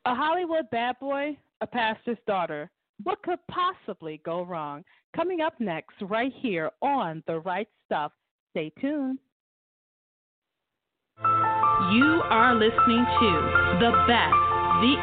A Hollywood bad boy, a pastor's daughter. What could possibly go wrong? Coming up next, right here on The Right Stuff. Stay tuned. You are listening to the best, the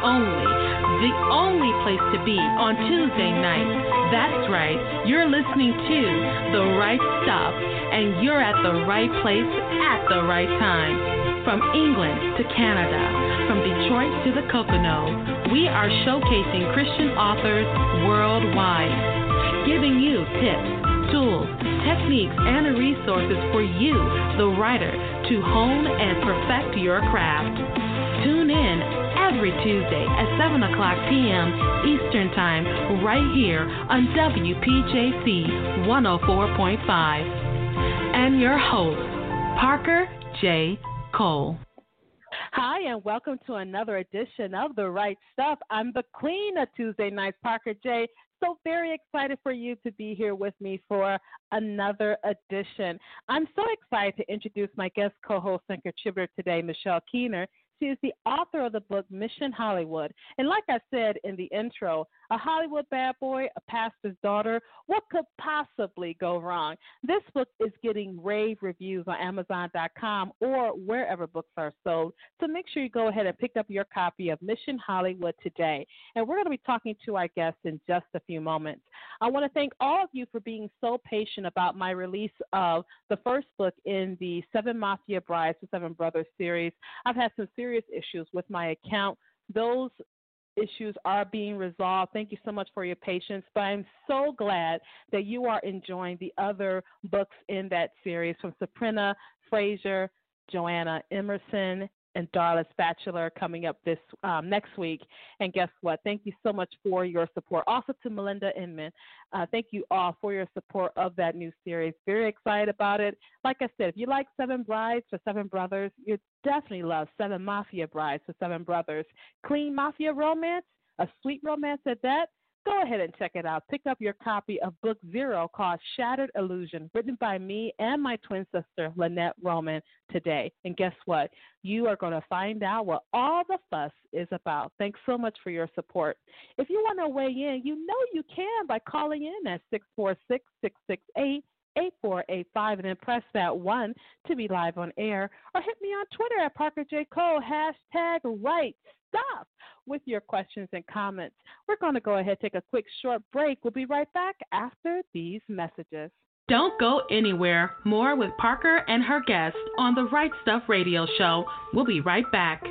only place to be on Tuesday night. That's right, you're listening to The Right Stuff, and you're at the right place at the right time. From England to Canada, from Detroit to the Poconos, we are showcasing Christian authors worldwide, giving you tips, tools, techniques, and resources for you, the writer, to hone and perfect your craft. Tune in every Tuesday at 7 o'clock p.m. Eastern Time, right here on WPJC 104.5. And your host, Parker J. Cole. Hi, and welcome to another edition of The Right Stuff. I'm the queen of Tuesday nights, Parker J. So very excited for you to be here with me for another edition. I'm so excited to introduce my guest co-host and contributor today, Michelle Keener. She is the author of the book Mission Hollywood. And like I said in the intro, a Hollywood bad boy, a pastor's daughter, what could possibly go wrong? This book is getting rave reviews on Amazon.com or wherever books are sold. So make sure you go ahead and pick up your copy of Mission Hollywood today. And we're going to be talking to our guests in just a few moments. I want to thank all of you for being so patient about my release of the first book in the Seven Mafia Brides for Seven Brothers series. I've had some serious issues with my account. Those issues are being resolved. Thank you so much for your patience, but I'm so glad that you are enjoying the other books in that series from Sabrina Fraser, Joanna Emerson, and Darla Spatula coming up this next week. And guess what? Thank you so much for your support. Also to Melinda Inman, thank you all for your support of that new series. Very excited about it. Like I said, if you like Seven Brides for Seven Brothers, you definitely love Seven Mafia Brides for Seven Brothers. Clean mafia romance, a sweet romance at that. Go ahead and check it out. Pick up your copy of Book Zero called Shattered Illusion, written by me and my twin sister, Lynette Roman, today. And guess what? You are going to find out what all the fuss is about. Thanks so much for your support. If you want to weigh in, you know you can by calling in at 646-668-8485 and then press that 1 to be live on air, or hit me on Twitter at Parker J. Cole, #RightStuff with your questions and comments. We're going to go ahead and take a quick short break. We'll be right back after these messages. Don't go anywhere. More with Parker and her guests on the Right Stuff Radio Show. We'll be right back.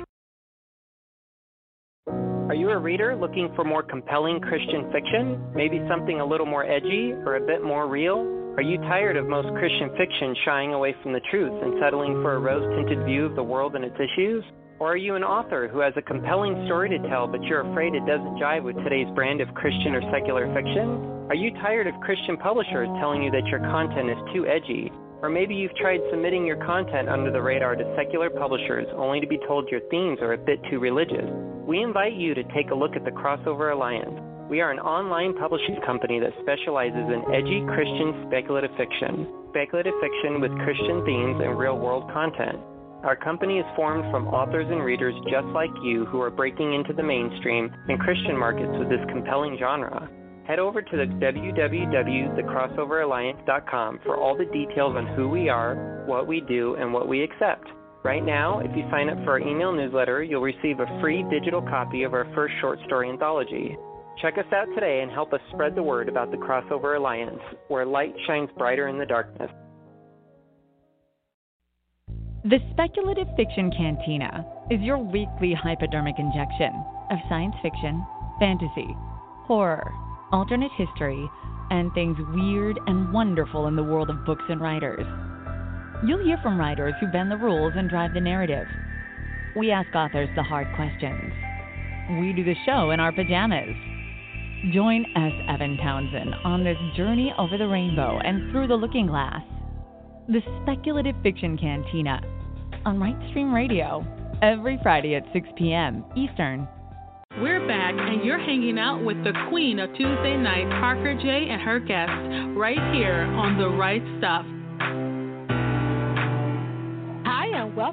Are you a reader looking for more compelling Christian fiction? Maybe something a little more edgy or a bit more real? Are you tired of most Christian fiction shying away from the truth and settling for a rose-tinted view of the world and its issues? Or are you an author who has a compelling story to tell, but you're afraid it doesn't jive with today's brand of Christian or secular fiction? Are you tired of Christian publishers telling you that your content is too edgy? Or maybe you've tried submitting your content under the radar to secular publishers only to be told your themes are a bit too religious? We invite you to take a look at the Crossover Alliance. We are an online publishing company that specializes in edgy Christian speculative fiction with Christian themes and real-world content. Our company is formed from authors and readers just like you who are breaking into the mainstream and Christian markets with this compelling genre. Head over to the www.thecrossoveralliance.com for all the details on who we are, what we do, and what we accept. Right now, if you sign up for our email newsletter, you'll receive a free digital copy of our first short story anthology. Check us out today and help us spread the word about the Crossover Alliance, where light shines brighter in the darkness. The Speculative Fiction Cantina is your weekly hypodermic injection of science fiction, fantasy, horror, alternate history, and things weird and wonderful in the world of books and writers. You'll hear from writers who bend the rules and drive the narrative. We ask authors the hard questions. We do the show in our pajamas. Join S. Evan Townsend on this journey over the rainbow and through the looking glass. The Speculative Fiction Cantina on Rightstream Radio every Friday at 6 p.m. Eastern. We're back, and you're hanging out with the queen of Tuesday night, Parker J. and her guests, right here on The Right Stuff. Hi, and welcome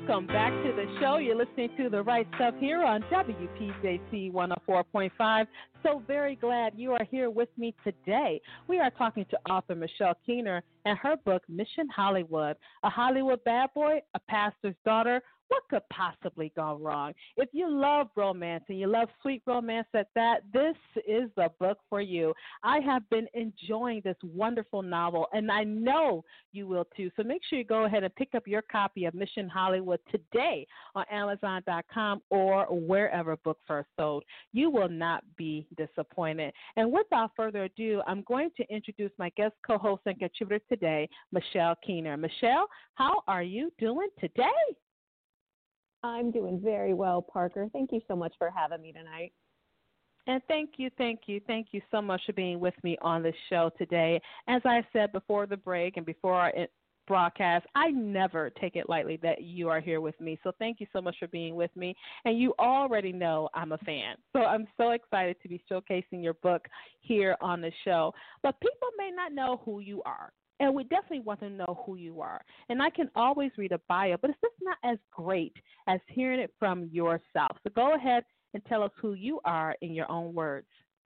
welcome back to the show. You're listening to The Right Stuff here on WPJC 104.5. So very glad you are here with me today. We are talking to author Michelle Keener and her book, Mission Hollywood, a Hollywood bad boy, a pastor's daughter. What could possibly go wrong? If you love romance and you love sweet romance at that, this is the book for you. I have been enjoying this wonderful novel, and I know you will too. So make sure you go ahead and pick up your copy of Mission Hollywood today on Amazon.com or wherever books are sold. You will not be disappointed. And without further ado, I'm going to introduce my guest co-host and contributor today, Michelle Keener. Michelle, how are you doing today? I'm doing very well, Parker. Thank you so much for having me tonight. And thank you so much for being with me on the show today. As I said before the break and before our broadcast, I never take it lightly that you are here with me. So thank you so much for being with me. And you already know I'm a fan. So I'm so excited to be showcasing your book here on the show. But people may not know who you are. And we definitely want to know who you are. And I can always read a bio, but it's just not as great as hearing it from yourself. So go ahead and tell us who you are in your own words.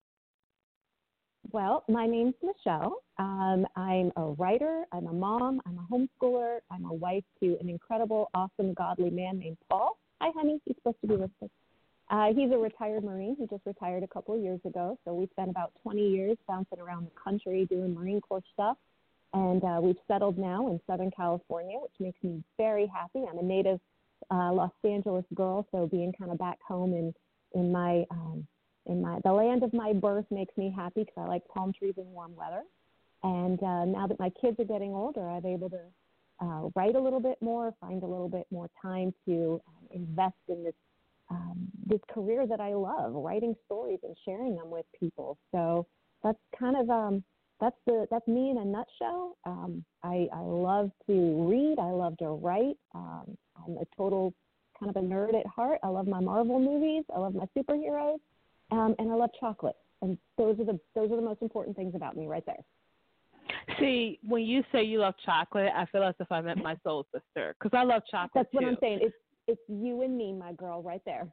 Well, my name's Michelle. I'm a writer. I'm a mom. I'm a homeschooler. I'm a wife to an incredible, awesome, godly man named Paul. Hi, honey. He's supposed to be listed. He's a retired Marine. He just retired a couple of years ago. So we spent about 20 years bouncing around the country doing Marine Corps stuff. And we've settled now in Southern California, which makes me very happy. I'm a native Los Angeles girl, so being kind of back home in the land of my birth makes me happy because I like palm trees and warm weather. And now that my kids are getting older, I'm able to write a little bit more, find a little bit more time to invest in this career that I love, writing stories and sharing them with people. So that's kind of that's me in a nutshell. I love to read. I love to write. I'm a total kind of a nerd at heart. I love my Marvel movies. I love my superheroes, and I love chocolate. And those are the most important things about me right there. See, when you say you love chocolate, I feel as if I met my soul sister because I love chocolate. That's what too. I'm saying. It's you and me, my girl, right there.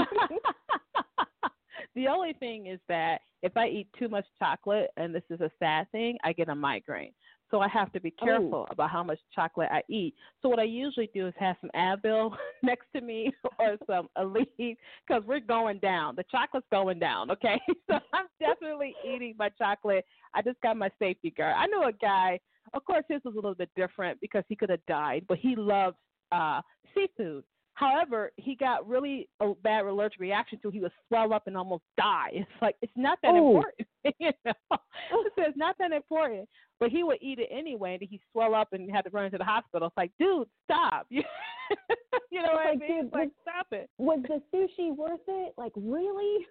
The only thing is that if I eat too much chocolate, and this is a sad thing, I get a migraine. So I have to be careful about how much chocolate I eat. So what I usually do is have some Advil next to me or some Aleve because we're going down. The chocolate's going down, okay? So I'm definitely eating my chocolate. I just got my safety guard. I know a guy, of course his was a little bit different because he could have died, but he loves seafood. However, he got really a bad allergic reaction to it. He would swell up and almost die. It's like, it's not that important. You know? It's not that important. But he would eat it anyway, and he'd swell up and had to run into the hospital. It's like, dude, stop. You know what I mean? It's like, stop it. Was the sushi worth it? Like, really?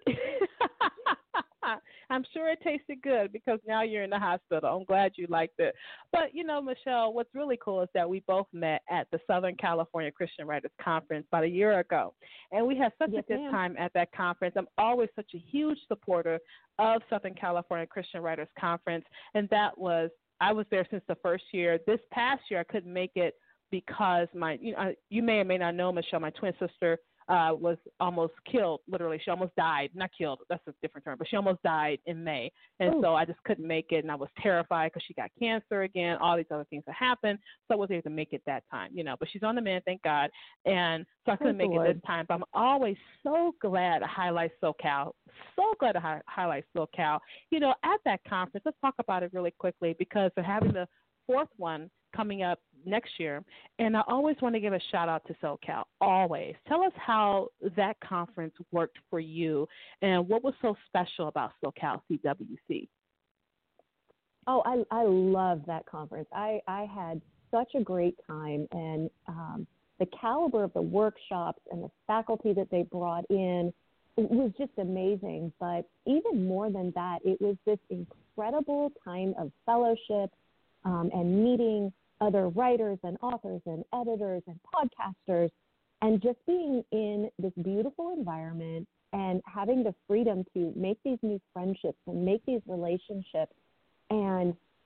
I'm sure it tasted good because now you're in the hospital. I'm glad you liked it. But, you know, Michelle, what's really cool is that we both met at the Southern California Christian Writers Conference about a year ago. And we had such a good time at that conference. I'm always such a huge supporter of Southern California Christian Writers Conference. And I was there since the first year. This past year, I couldn't make it because you may or may not know, Michelle, my twin sister was almost killed, literally. She almost died. Not killed, that's a different term, but she almost died in May. And so I just couldn't make it, and I was terrified because she got cancer again, all these other things that happened. So I wasn't able to make it that time, but she's on the mend, thank God. And so I couldn't make it this time. But I'm always so glad to highlight SoCal. So glad to highlight SoCal. At that conference, let's talk about it really quickly because they're having the fourth one coming up next year, and I always want to give a shout out to SoCal, always. Tell us how that conference worked for you and what was so special about SoCal CWC. Oh, I love that conference. I had such a great time, and the caliber of the workshops and the faculty that they brought in, it was just amazing. But even more than that, it was this incredible time of fellowship and meeting other writers and authors and editors and podcasters, and just being in this beautiful environment and having the freedom to make these new friendships and make these relationships and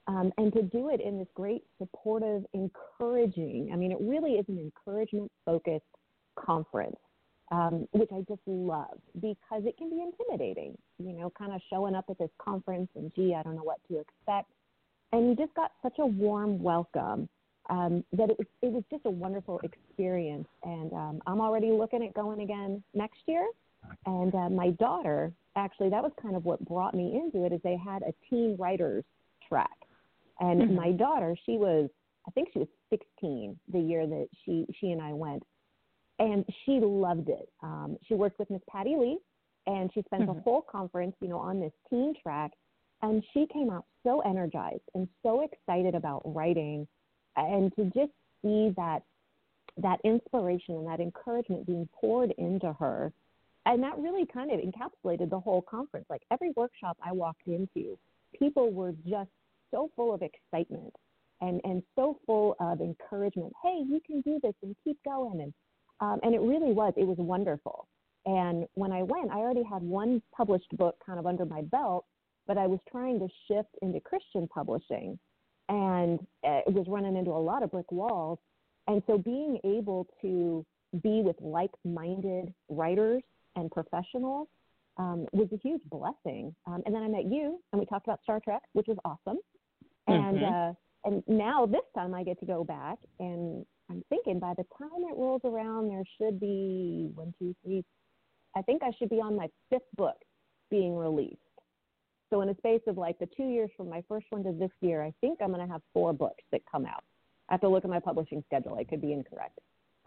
and to do it in this great, supportive, encouraging, I mean, it really is an encouragement-focused conference, which I just love because it can be intimidating, kind of showing up at this conference and, gee, I don't know what to expect. And you just got such a warm welcome that it was just a wonderful experience. And I'm already looking at going again next year. And my daughter, actually, that was kind of what brought me into it, is they had a teen writers track. And my daughter, I think she was 16 the year that she and I went. And she loved it. She worked with Miss Patty Lee, and she spent the whole conference, on this teen track. And she came out so energized and so excited about writing, and to just see that inspiration and that encouragement being poured into her. And that really kind of encapsulated the whole conference. Like every workshop I walked into, people were just so full of excitement and so full of encouragement. Hey, you can do this and keep going. And it really was. It was wonderful. And when I went, I already had one published book kind of under my belt, but I was trying to shift into Christian publishing, and it was running into a lot of brick walls. And so being able to be with like-minded writers and professionals was a huge blessing. And then I met you, and we talked about Star Trek, which was awesome. And now this time I get to go back, and I'm thinking by the time it rolls around, there should be 1, 2, 3. I think I should be on my 5th book being released. So in a space of like the 2 years from my first one to this year, I think I'm going to have 4 books that come out. I have to look at my publishing schedule. I could be incorrect.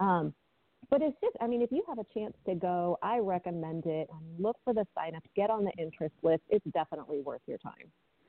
But it's just, I mean, if you have a chance to go, I recommend it. Look for the sign-ups. Get on the interest list. It's definitely worth your time.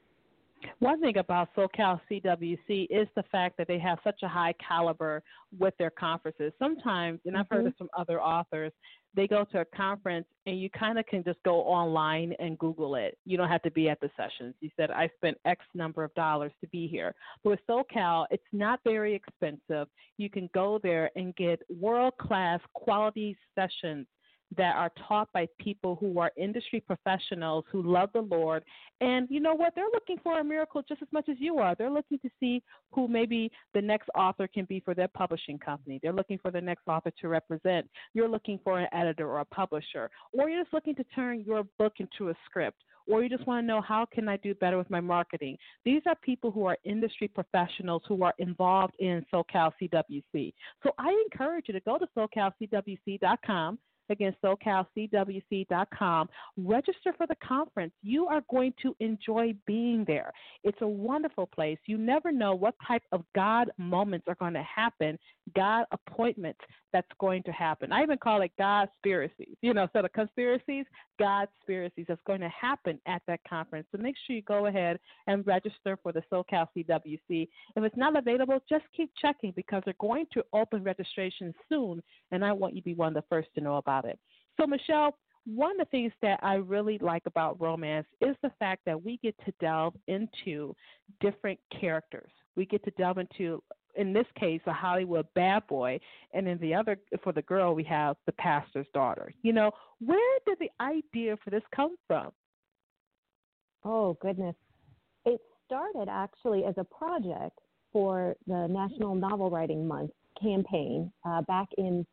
One thing about SoCal CWC is the fact that they have such a high caliber with their conferences. Sometimes, and I've heard this from other authors, they go to a conference and you kind of can just go online and Google it. You don't have to be at the sessions. You said, I spent X number of dollars to be here. But with SoCal, it's not very expensive. You can go there and get world-class quality sessions that are taught by people who are industry professionals who love the Lord. And you know what? They're looking for a miracle just as much as you are. They're looking to see who maybe the next author can be for their publishing company. They're looking for the next author to represent. You're looking for an editor or a publisher, or you're just looking to turn your book into a script, or you just want to know how can I do better with my marketing. These are people who are industry professionals who are involved in SoCal CWC. So I encourage you to go to SoCalCWC.com. Again, SoCalCWC.com. Register for the conference. You are going to enjoy being there. It's a wonderful place. You never know what type of God moments are going to happen, God appointments that's going to happen. I even call it God-spiracies. So the conspiracies, God-spiracies that's going to happen at that conference. So make sure you go ahead and register for the SoCal CWC. If it's not available, just keep checking because they're going to open registration soon, and I want you to be one of the first to know about it. So, Michelle, one of the things that I really like about romance is the fact that we get to delve into different characters. We get to delve into, in this case, a Hollywood bad boy, and in the other, for the girl, we have the pastor's daughter. Where did the idea for this come from? Oh, goodness. It started actually as a project for the National Novel Writing Month campaign back in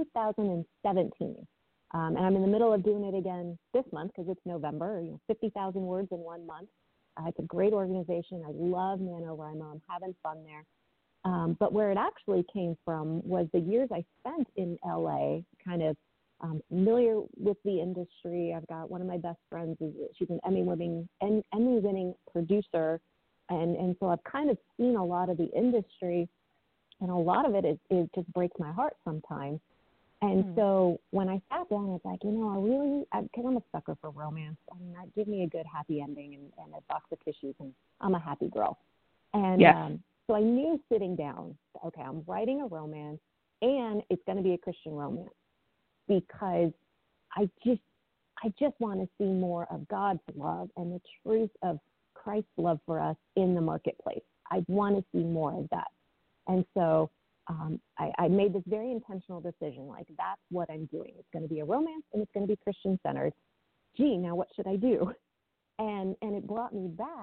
2017. And I'm in the middle of doing it again this month because it's November, 50,000 words in 1 month. It's a great organization. I love NaNoWriMo. I'm having fun there. But where it actually came from was the years I spent in LA, kind of familiar with the industry. I've got one of my best friends, she's an Emmy-winning producer. And so I've kind of seen a lot of the industry, and a lot of it just breaks my heart sometimes. And so when I sat down, I was like, because I'm a sucker for romance. I mean, give me a good happy ending and a box of tissues, and I'm a happy girl. And so I knew sitting down, okay, I'm writing a romance, and it's going to be a Christian romance because I just want to see more of God's love and the truth of Christ's love for us in the marketplace. I want to see more of that. And so I made this very intentional decision, like that's what I'm doing. It's going to be a romance and it's going to be Christian-centered. Gee, now what should I do? And it brought me back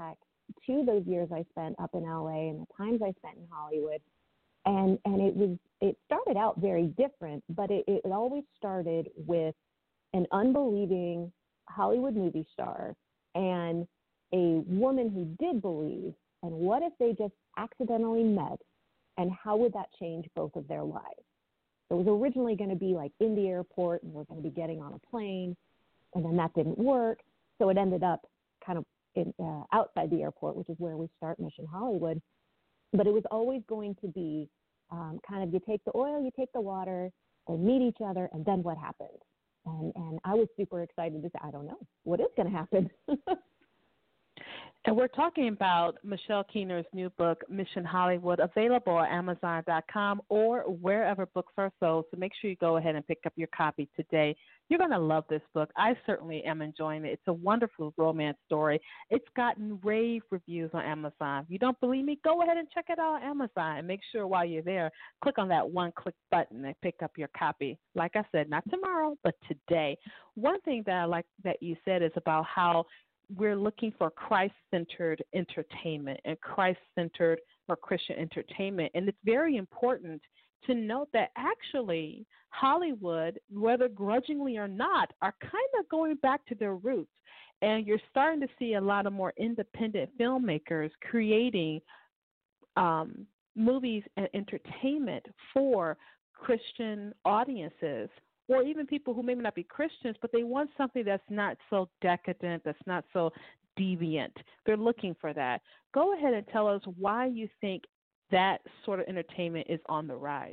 to those years I spent up in LA and the times I spent in Hollywood. And it started out very different, but it always started with an unbelieving Hollywood movie star and a woman who did believe. And what if they just accidentally met, and how would that change both of their lives? So it was originally going to be like in the airport, and we're going to be getting on a plane, and then that didn't work. So it ended up kind of outside the airport, which is where we start Mission Hollywood. But it was always going to be kind of, you take the oil, you take the water, they meet each other, and then what happens? And I was super excited to say, I don't know, what is going to happen? And we're talking about Michelle Keener's new book, Mission Hollywood, available at Amazon.com or wherever books are sold. So make sure you go ahead and pick up your copy today. You're going to love this book. I certainly am enjoying it. It's a wonderful romance story. It's gotten rave reviews on Amazon. If you don't believe me, go ahead and check it out on Amazon. And make sure while you're there, click on that one-click button and pick up your copy. Like I said, not tomorrow, but today. One thing that I like that you said is about how we're looking for Christ-centered entertainment and Christ-centered or Christian entertainment. And it's very important to note that actually Hollywood, whether grudgingly or not, are kind of going back to their roots. And you're starting to see a lot of more independent filmmakers creating movies and entertainment for Christian audiences, or even people who maybe not be Christians, but they want something that's not so decadent, that's not so deviant. They're looking for that. Go ahead and tell us why you think that sort of entertainment is on the rise.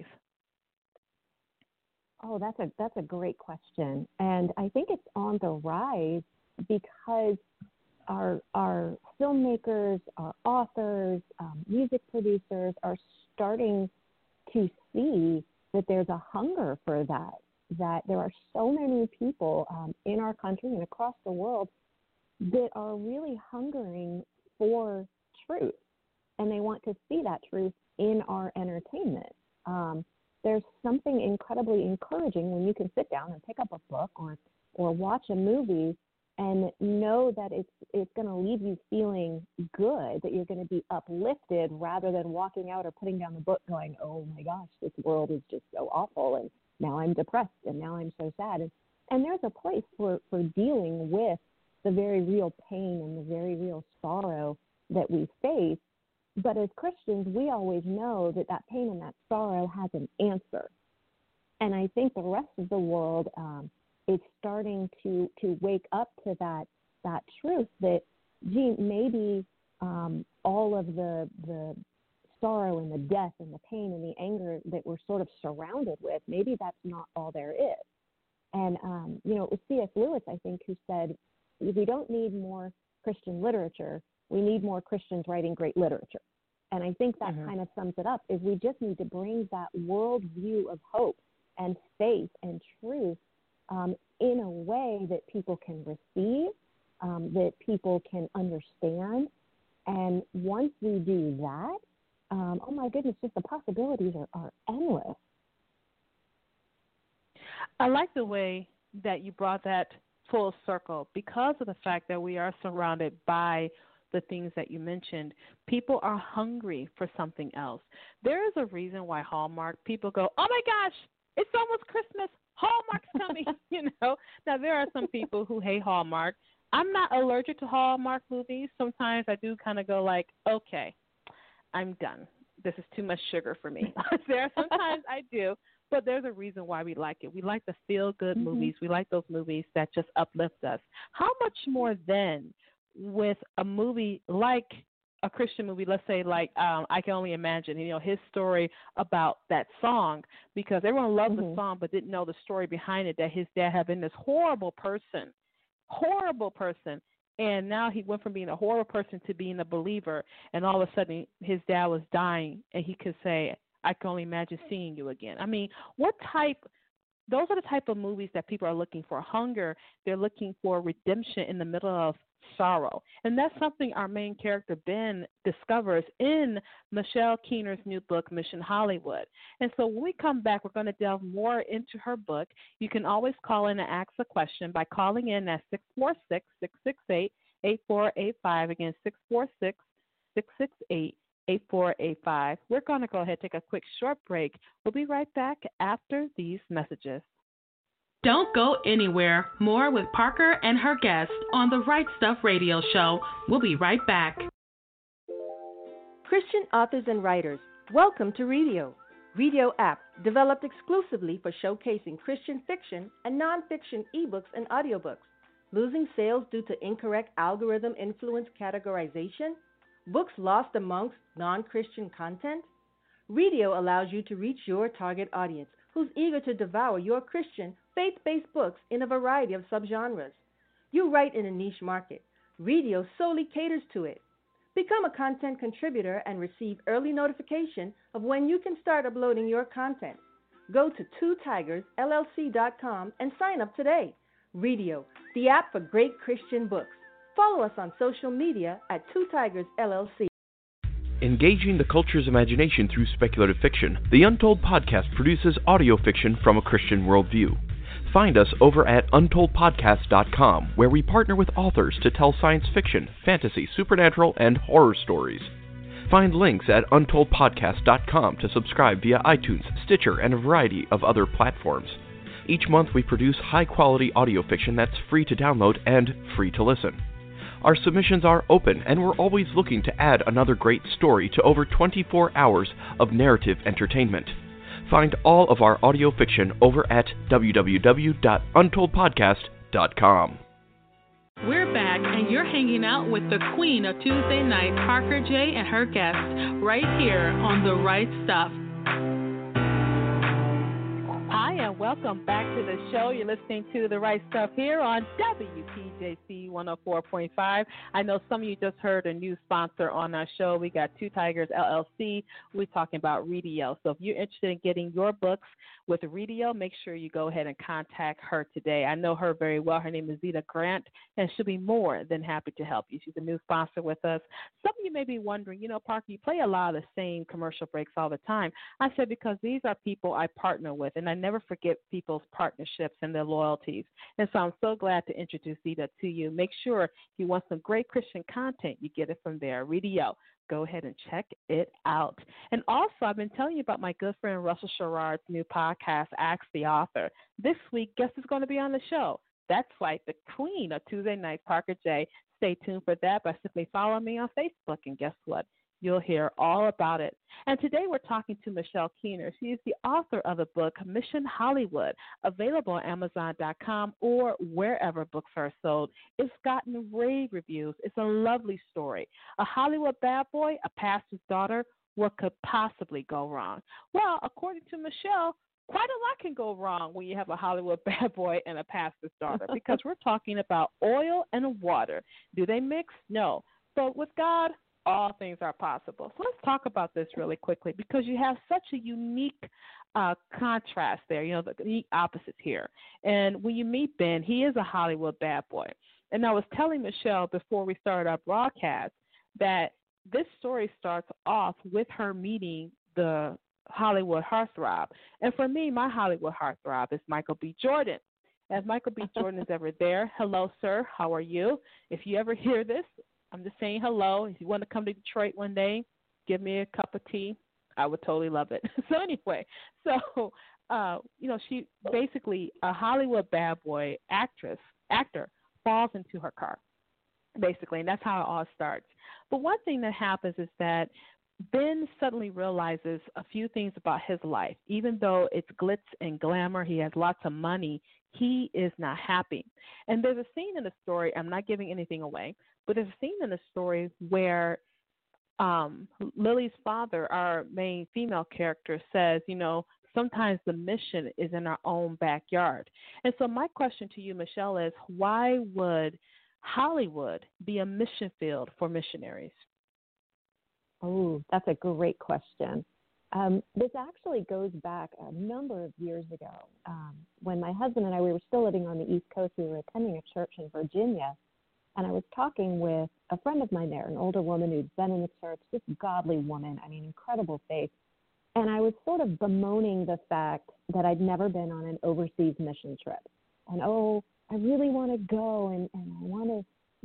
Oh, that's a great question. And I think it's on the rise because our filmmakers, our authors, music producers are starting to see that there's a hunger for that there are so many people in our country and across the world that are really hungering for truth, and they want to see that truth in our entertainment. There's something incredibly encouraging when you can sit down and pick up a book or watch a movie and know that it's going to leave you feeling good, that you're going to be uplifted rather than walking out or putting down the book going, oh my gosh, this world is just so awful, and now I'm depressed, and now I'm so sad. And there's a place for dealing with the very real pain and the very real sorrow that we face. But as Christians, we always know that pain and that sorrow has an answer. And I think the rest of the world is starting to wake up to that truth that, gee, maybe all of the sorrow and the death and the pain and the anger that we're sort of surrounded with, maybe that's not all there is. And, it was C.S. Lewis, I think, who said, we don't need more Christian literature. We need more Christians writing great literature. And I think that kind of sums it up, is we just need to bring that worldview of hope and faith and truth in a way that people can receive, that people can understand. And once we do that, oh my goodness, just the possibilities are endless. I like the way that you brought that full circle because of the fact that we are surrounded by the things that you mentioned. People are hungry for something else. There is a reason why Hallmark people go, oh my gosh, it's almost Christmas. Hallmark's coming, Now, there are some people who hate Hallmark. I'm not allergic to Hallmark movies. Sometimes I do kind of go like, okay, I'm done. This is too much sugar for me. Sometimes I do, but there's a reason why we like it. We like the feel-good movies. We like those movies that just uplift us. How much more then with a movie like a Christian movie, let's say like I Can Only Imagine, his story about that song, because everyone loved the song but didn't know the story behind it, that his dad had been this horrible person, and now he went from being a horrible person to being a believer, and all of a sudden his dad was dying, and he could say, I can only imagine seeing you again. I mean, those are the type of movies that people are looking for. Hunger, they're looking for redemption in the middle of sorrow. And that's something our main character, Ben, discovers in Michelle Keener's new book, Mission Hollywood. And so when we come back, we're going to delve more into her book. You can always call in and ask a question by calling in at 646-668-8760. 646-8485. Again, 646-668-8485. We're going to go ahead and take a quick short break. We'll be right back after these messages. Don't go anywhere. More with Parker and her guest on the Right Stuff Radio Show. We'll be right back. Christian authors and writers, welcome to Redio. Redio app developed exclusively for showcasing Christian fiction and nonfiction ebooks and audiobooks. Losing sales due to incorrect algorithm-influenced categorization? Books lost amongst non-Christian content? Redio allows you to reach your target audience who's eager to devour your Christian, faith-based books in a variety of subgenres. You write in a niche market. Redio solely caters to it. Become a content contributor and receive early notification of when you can start uploading your content. Go to twotigersllc.com and sign up today. Redio, the app for great Christian books. Follow us on social media at Two Tigers LLC. Engaging the culture's imagination through speculative fiction, the Untold Podcast produces audio fiction from a Christian worldview. Find us over at untoldpodcast.com, where we partner with authors to tell science fiction, fantasy, supernatural, and horror stories. Find links at untoldpodcast.com to subscribe via iTunes, Stitcher, and a variety of other platforms. Each month we produce high-quality audio fiction that's free to download and free to listen. Our submissions are open, and we're always looking to add another great story to over 24 hours of narrative entertainment. Find all of our audio fiction over at www.untoldpodcast.com. We're back, and you're hanging out with the queen of Tuesday night, Parker J. and her guest, right here on The Right Stuff. Hi, and welcome back to the show. You're listening to The Right Stuff here on WPJC 104.5. I know some of you just heard a new sponsor on our show. We got Two Tigers LLC. We're talking about Redio. So if you're interested in getting your books with Redio, make sure you go ahead and contact her today. I know her very well. Her name is Zita Grant, and she'll be more than happy to help you. She's a new sponsor with us. Some of you may be wondering, Parker, you play a lot of the same commercial breaks all the time. I said because these are people I partner with, and I never forget people's partnerships and their loyalties. And so I'm so glad to introduce Zita to you. Make sure if you want some great Christian content, you get it from there. Redio. Go ahead and check it out. And also, I've been telling you about my good friend Russell Sherrard's new podcast, Ask the Author. This week, guess who's going to be on the show? That's right, the queen of Tuesday night, Parker J. Stay tuned for that by simply following me on Facebook. And guess what? You'll hear all about it. And today we're talking to Michelle Keener. She is the author of the book Mission Hollywood, available on Amazon.com or wherever books are sold. It's gotten rave reviews. It's a lovely story. A Hollywood bad boy, a pastor's daughter. What could possibly go wrong? Well, according to Michelle, quite a lot can go wrong when you have a Hollywood bad boy and a pastor's daughter, because we're talking about oil and water. Do they mix? No. But with God, all things are possible. So let's talk about this really quickly, because you have such a unique contrast there, the unique opposites here. And when you meet Ben, he is a Hollywood bad boy. And I was telling Michelle before we started our broadcast that this story starts off with her meeting the Hollywood heartthrob. And for me, my Hollywood heartthrob is Michael B. Jordan. As Michael B. Jordan is ever there, hello, sir, how are you? If you ever hear this, I'm just saying hello. If you want to come to Detroit one day, give me a cup of tea. I would totally love it. So anyway, she basically, a Hollywood bad boy actor falls into her car, basically, and that's how it all starts. But one thing that happens is that Ben suddenly realizes a few things about his life. Even though it's glitz and glamour, he has lots of money, he is not happy. And there's a scene in the story, I'm not giving anything away, but there's a scene in the story where Lily's father, our main female character, says, sometimes the mission is in our own backyard. And so my question to you, Michelle, is why would Hollywood be a mission field for missionaries? Oh, that's a great question. This actually goes back a number of years ago. When my husband and I, we were still living on the East Coast, we were attending a church in Virginia, and I was talking with a friend of mine there, an older woman who'd been in the church, this godly woman, incredible faith. And I was sort of bemoaning the fact that I'd never been on an overseas mission trip. And, I really want to go, and I want to,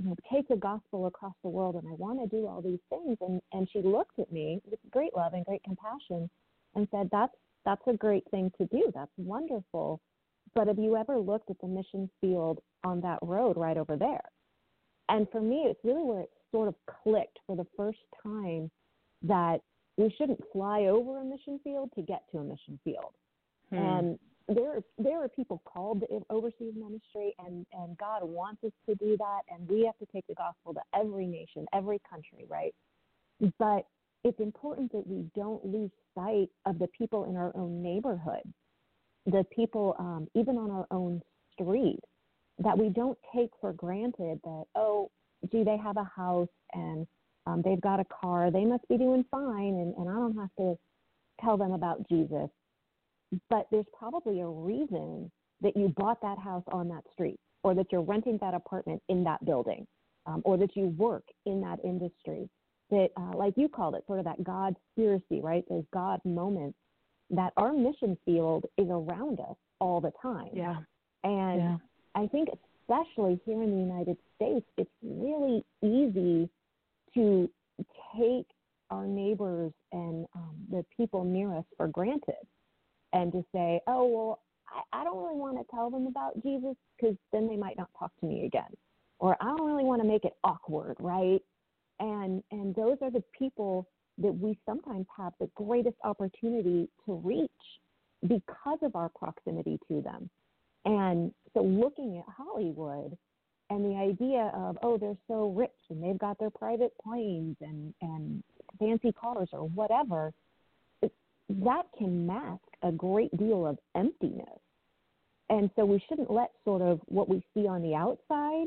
take the gospel across the world, and I want to do all these things. And she looked at me with great love and great compassion and said, that's a great thing to do. That's wonderful. But have you ever looked at the mission field on that road right over there? And for me, it's really where it sort of clicked for the first time that we shouldn't fly over a mission field to get to a mission field. And there are people called to overseas ministry, and God wants us to do that, and we have to take the gospel to every nation, every country, right? But it's important that we don't lose sight of the people in our own neighborhood, the people even on our own street, that we don't take for granted that, oh, gee, they have a house and they've got a car, they must be doing fine, and I don't have to tell them about Jesus. But there's probably a reason that you bought that house on that street, or that you're renting that apartment in that building, or that you work in that industry, that, like you called it, sort of that God conspiracy, right? Those God moments, that our mission field is around us all the time. Yeah. And I think especially here in the United States, it's really easy to take our neighbors and the people near us for granted, and to say, oh, well, I don't really want to tell them about Jesus because then they might not talk to me again. Or I don't really want to make it awkward, right? And those are the people that we sometimes have the greatest opportunity to reach because of our proximity to them. And so looking at Hollywood and the idea of, oh, they're so rich and they've got their private planes and fancy cars or whatever, that can mask a great deal of emptiness. And so we shouldn't let sort of what we see on the outside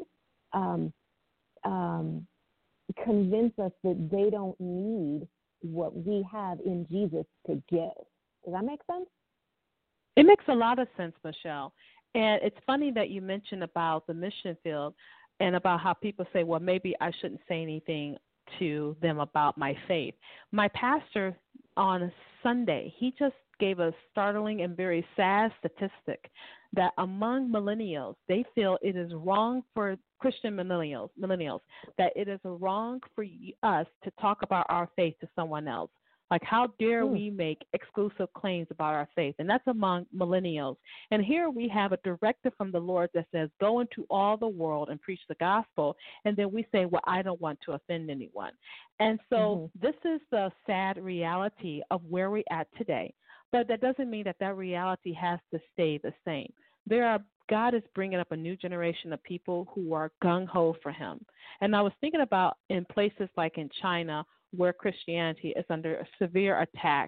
convince us that they don't need what we have in Jesus to give. Does that make sense? It makes a lot of sense, Michelle. And it's funny that you mentioned about the mission field and about how people say, well, maybe I shouldn't say anything to them about my faith. My pastor on Sunday, he just gave a startling and very sad statistic that among millennials, they feel it is wrong for Christian millennials, that it is wrong for us to talk about our faith to someone else. Like, how dare we make exclusive claims about our faith? And that's among millennials. And here we have a directive from the Lord that says, go into all the world and preach the gospel. And then we say, well, I don't want to offend anyone. And so this is the sad reality of where we're at today. But that doesn't mean that that reality has to stay the same. God is bringing up a new generation of people who are gung-ho for him. And I was thinking about in places like in China, where Christianity is under a severe attack,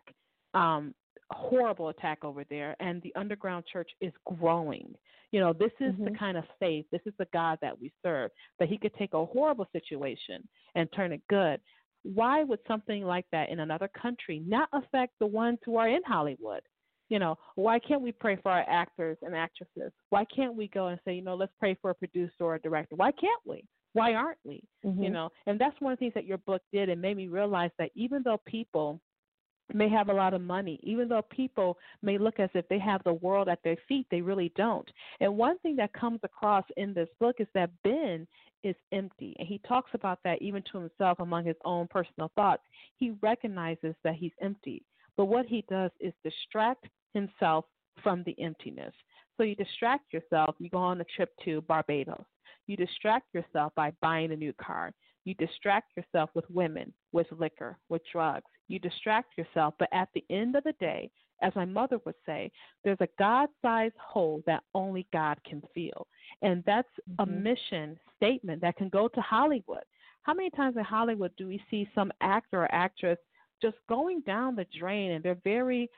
horrible attack over there, and the underground church is growing. You know, this is the kind of faith, this is the God that we serve, that he could take a horrible situation and turn it good. Why would something like that in another country not affect the ones who are in Hollywood? You know, why can't we pray for our actors and actresses? Why can't we go and say, you know, let's pray for a producer or a director? Why can't we? Why aren't we? You know, and that's one of the things that your book did. It made me realize that even though people may have a lot of money, even though people may look as if they have the world at their feet, they really don't. And one thing that comes across in this book is that Ben is empty. And he talks about that even to himself among his own personal thoughts. He recognizes that he's empty. But what he does is distract himself from the emptiness. So you distract yourself. You go on a trip to Barbados. You distract yourself by buying a new car. You distract yourself with women, with liquor, with drugs. You distract yourself. But at the end of the day, as my mother would say, there's a God-sized hole that only God can fill. And that's a mission statement that can go to Hollywood. How many times in Hollywood do we see some actor or actress just going down the drain, and they're very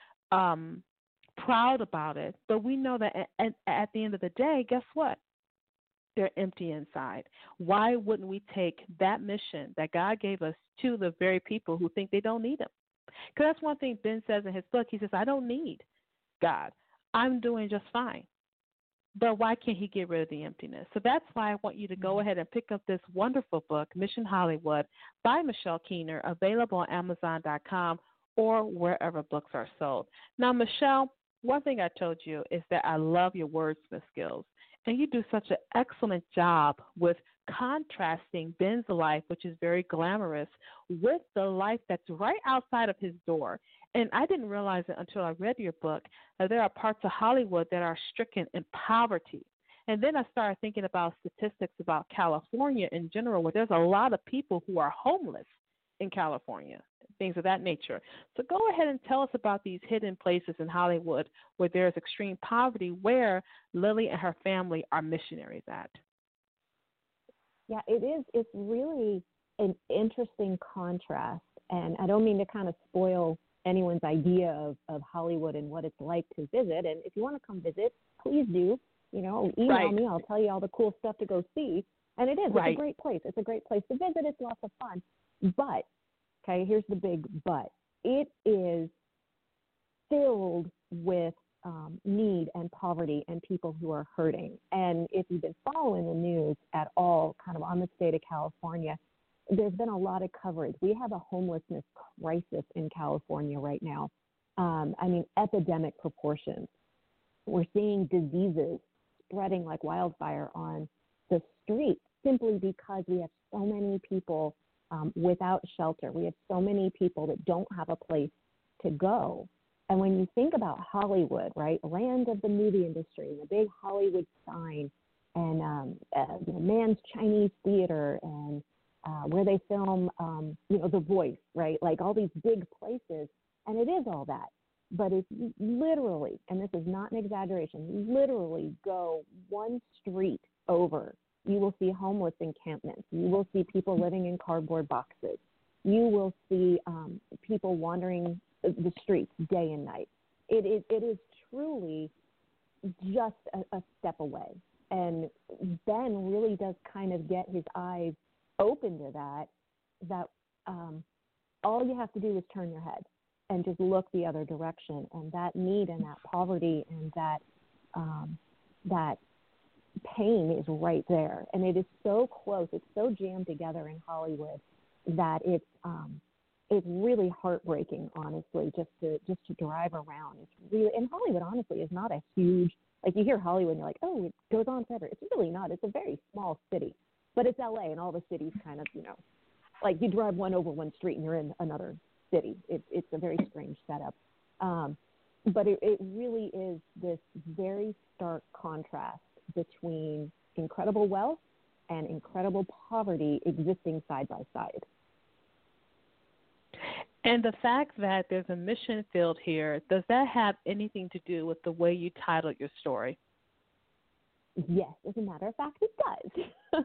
proud about it? But we know that at the end of the day, guess what? They're empty inside. Why wouldn't we take that mission that God gave us to the very people who think they don't need him? Because that's one thing Ben says in his book. He says, I don't need God. I'm doing just fine. But why can't he get rid of the emptiness? So that's why I want you to go ahead and pick up this wonderful book, Mission Hollywood, by Michelle Keener, available on Amazon.com or wherever books are sold. Now, Michelle, one thing I told you is that I love your wordsmith skills. And you do such an excellent job with contrasting Ben's life, which is very glamorous, with the life that's right outside of his door. And I didn't realize it until I read your book that there are parts of Hollywood that are stricken in poverty. And then I started thinking about statistics about California in general, where there's a lot of people who are homeless in California, things of that nature. So go ahead and tell us about these hidden places in Hollywood where there's extreme poverty, where Lily and her family are missionaries at. Yeah, it is. It's really an interesting contrast. And I don't mean to kind of spoil anyone's idea of Hollywood and what it's like to visit. And if you want to come visit, please do. Email me. I'll tell you all the cool stuff to go see. And it is. It's a great place. It's a great place to visit. It's lots of fun. But, okay, here's the big but. It is filled with need and poverty and people who are hurting. And if you've been following the news at all, kind of on the state of California, there's been a lot of coverage. We have a homelessness crisis in California right now. Epidemic proportions. We're seeing diseases spreading like wildfire on the street simply because we have so many people without shelter. We have so many people that don't have a place to go. And when you think about Hollywood, right, land of the movie industry, the big Hollywood sign, and Mann's Chinese Theater, and where they film, The Voice, right, like all these big places, and it is all that. But if you literally, and this is not an exaggeration, literally go one street over, you will see homeless encampments. You will see people living in cardboard boxes. You will see people wandering the streets day and night. It is truly just a step away. And Ben really does kind of get his eyes open to that all you have to do is turn your head and just look the other direction. And that need and that poverty and that pain is right there. And it is so close. It's so jammed together in Hollywood that it's really heartbreaking, honestly, just to drive around. It's really, and Hollywood, honestly, is not a huge, like you hear Hollywood and you're like, oh, it goes on forever. It's really not. It's a very small city, but it's LA, and all the cities kind of, like you drive over one street and you're in another city. It's a very strange setup. But it really is this very stark contrast between incredible wealth and incredible poverty existing side by side. And the fact that there's a mission field here, does that have anything to do with the way you titled your story? Yes, as a matter of fact, it does.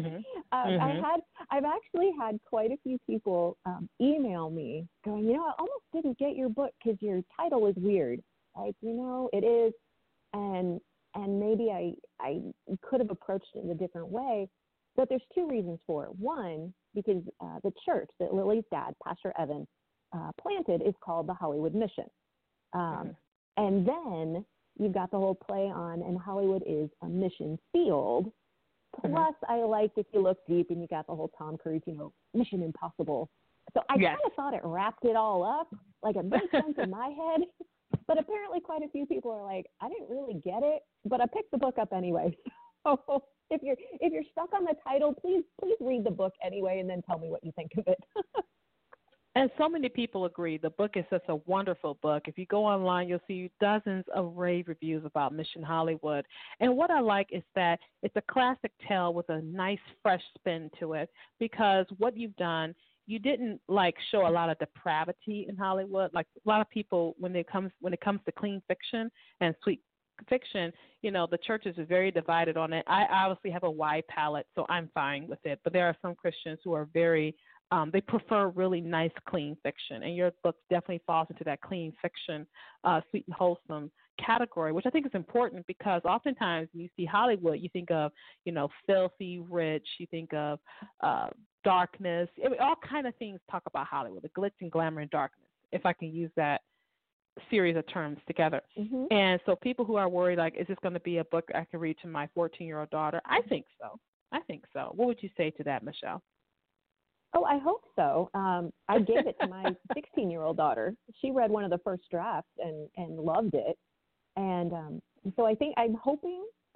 I've actually had quite a few people email me going, I almost didn't get your book because your title was weird. Like, it is, and maybe I could have approached it in a different way. But there's two reasons for it. One, because the church that Lily's dad, Pastor Evan, planted is called the Hollywood Mission. And then you've got the whole play on, and Hollywood is a mission field. Plus, I liked if you look deep and you got the whole Tom Cruise, Mission Impossible. So I kind of thought it wrapped it all up. Like it made sense in my head. But apparently quite a few people are like, I didn't really get it, but I picked the book up anyway. So if you're stuck on the title, please read the book anyway and then tell me what you think of it. And so many people agree. The book is such a wonderful book. If you go online, you'll see dozens of rave reviews about Mission Hollywood. And what I like is that it's a classic tale with a nice, fresh spin to it, because what you've done, you didn't show a lot of depravity in Hollywood. Like a lot of people, when it comes to clean fiction and sweet fiction, the churches are very divided on it. I obviously have a wide palette, so I'm fine with it. But there are some Christians who are very they prefer really nice, clean fiction. And your book definitely falls into that clean fiction, sweet and wholesome category, which I think is important because oftentimes when you see Hollywood, you think of, filthy rich, you think of darkness. All kind of things talk about Hollywood, the glitz and glamour and darkness, if I can use that series of terms together. And so people who are worried, is this going to be a book I can read to my 14-year-old daughter? I think so. What would you say to that, Michelle? Oh, I hope so. I gave it to my 16-year-old daughter. She read one of the first drafts and loved it. And so I'm hoping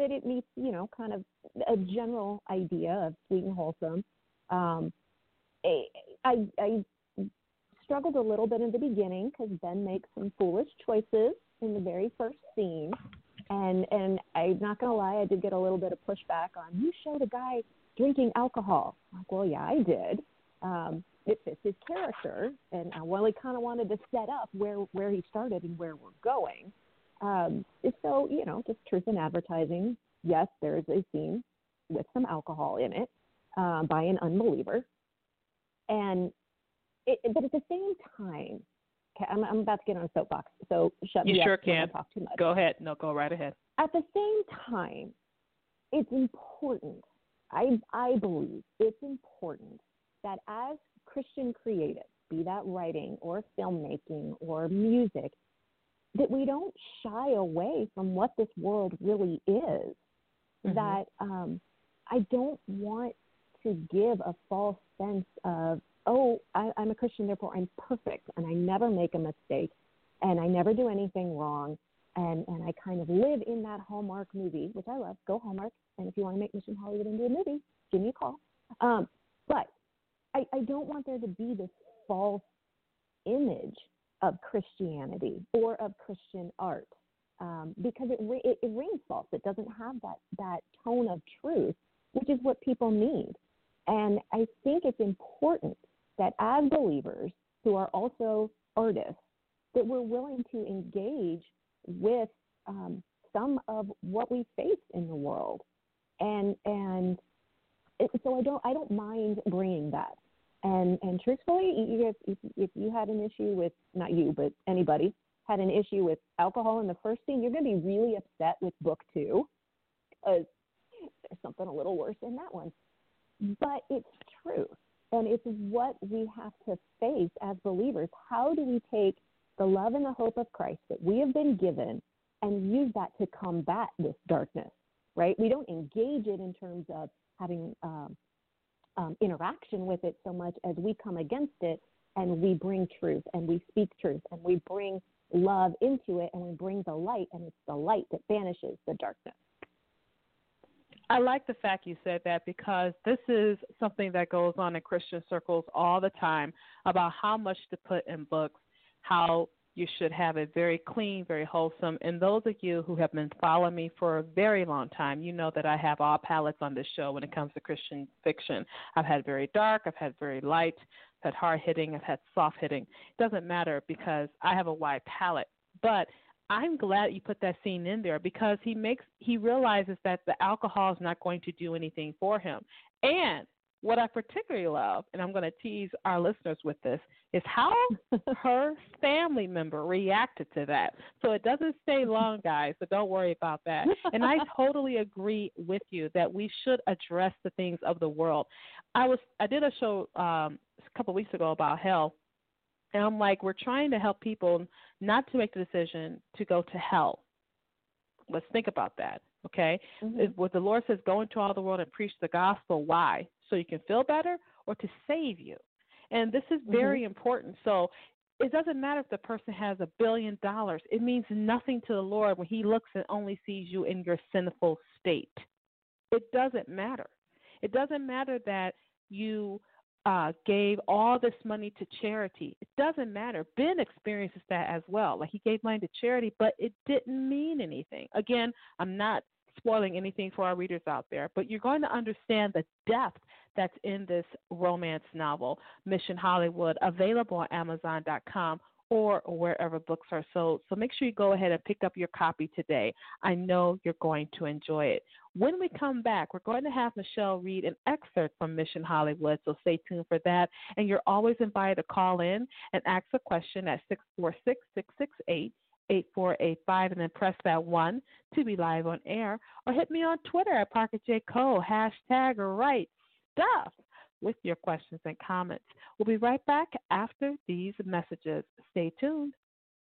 that it meets, kind of a general idea of sweet and wholesome. I struggled a little bit in the beginning because Ben makes some foolish choices in the very first scene. And I'm not going to lie, I did get a little bit of pushback on, you showed a guy drinking alcohol. I'm like, well, yeah, I did. It fits his character. And I really kind of wanted to set up where he started and where we're going. So, just truth in advertising. Yes, there is a scene with some alcohol in it by an unbeliever. But at the same time, okay, I'm about to get on a soapbox, so shut me up. You sure can. Don't talk too much. Go ahead. No, go right ahead. At the same time, it's important. I believe it's important that as Christian creatives, be that writing or filmmaking or music, that we don't shy away from what this world really is. Mm-hmm. That I don't want to give a false sense of, I'm a Christian, therefore I'm perfect, and I never make a mistake, and I never do anything wrong, and I kind of live in that Hallmark movie, which I love. Go Hallmark, and if you want to make Mission Hollywood into a movie, give me a call. But I don't want there to be this false image of Christianity or of Christian art, because it rings false. It doesn't have that tone of truth, which is what people need. And I think it's important that as believers who are also artists, that we're willing to engage with some of what we face in the world. And so I don't mind bringing that. And truthfully, if you had an issue with, not you, but anybody, had an issue with alcohol in the first scene, you're going to be really upset with book 2, because there's something a little worse in that one. But it's truth, and it's what we have to face as believers. How do we take the love and the hope of Christ that we have been given and use that to combat this darkness, right? We don't engage it in terms of having interaction with it so much as we come against it, and we bring truth, and we speak truth, and we bring love into it, and we bring the light, and it's the light that banishes the darkness. I like the fact you said that, because this is something that goes on in Christian circles all the time about how much to put in books, how you should have it very clean, very wholesome. And those of you who have been following me for a very long time, you know that I have all palettes on this show when it comes to Christian fiction. I've had very dark, I've had very light, I've had hard-hitting, I've had soft-hitting. It doesn't matter because I have a wide palette. But I'm glad you put that scene in there, because he realizes that the alcohol is not going to do anything for him. And what I particularly love, and I'm going to tease our listeners with this, is how her family member reacted to that. So it doesn't stay long, guys, so don't worry about that. And I totally agree with you that we should address the things of the world. I did a show a couple of weeks ago about hell. And I'm like, we're trying to help people not to make the decision to go to hell. Let's think about that, okay? Mm-hmm. What the Lord says, go into all the world and preach the gospel. Why? So you can feel better, or to save you? And this is very important. So it doesn't matter if the person has $1 billion. It means nothing to the Lord when he looks and only sees you in your sinful state. It doesn't matter. It doesn't matter that you gave all this money to charity. It doesn't matter. Ben experiences that as well. Like, he gave money to charity, but it didn't mean anything. Again, I'm not spoiling anything for our readers out there, but you're going to understand the depth that's in this romance novel, Mission Hollywood, available on Amazon.com or wherever books are sold. So make sure you go ahead and pick up your copy today. I know you're going to enjoy it. When we come back, we're going to have Michelle read an excerpt from Mission Hollywood, so stay tuned for that. And you're always invited to call in and ask a question at 646-668-8485, and then press that 1 to be live on air, or hit me on Twitter at Parker J. Cole, #Right Stuff, with your questions and comments. We'll be right back after these messages. Stay tuned.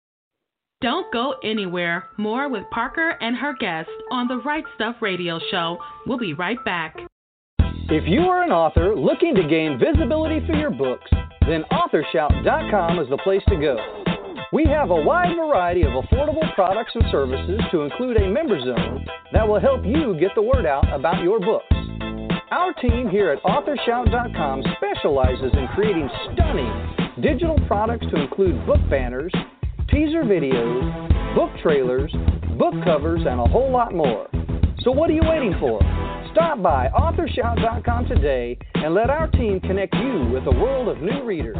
Don't go anywhere. More with Parker and her guests on the Right Stuff Radio Show. We'll be right back. If you are an author looking to gain visibility for your books, then AuthorShout.com is the place to go. We have a wide variety of affordable products and services to include a member zone that will help you get the word out about your books. Our team here at AuthorShout.com specializes in creating stunning digital products to include book banners, teaser videos, book trailers, book covers, and a whole lot more. So what are you waiting for? Stop by AuthorShout.com today and let our team connect you with a world of new readers.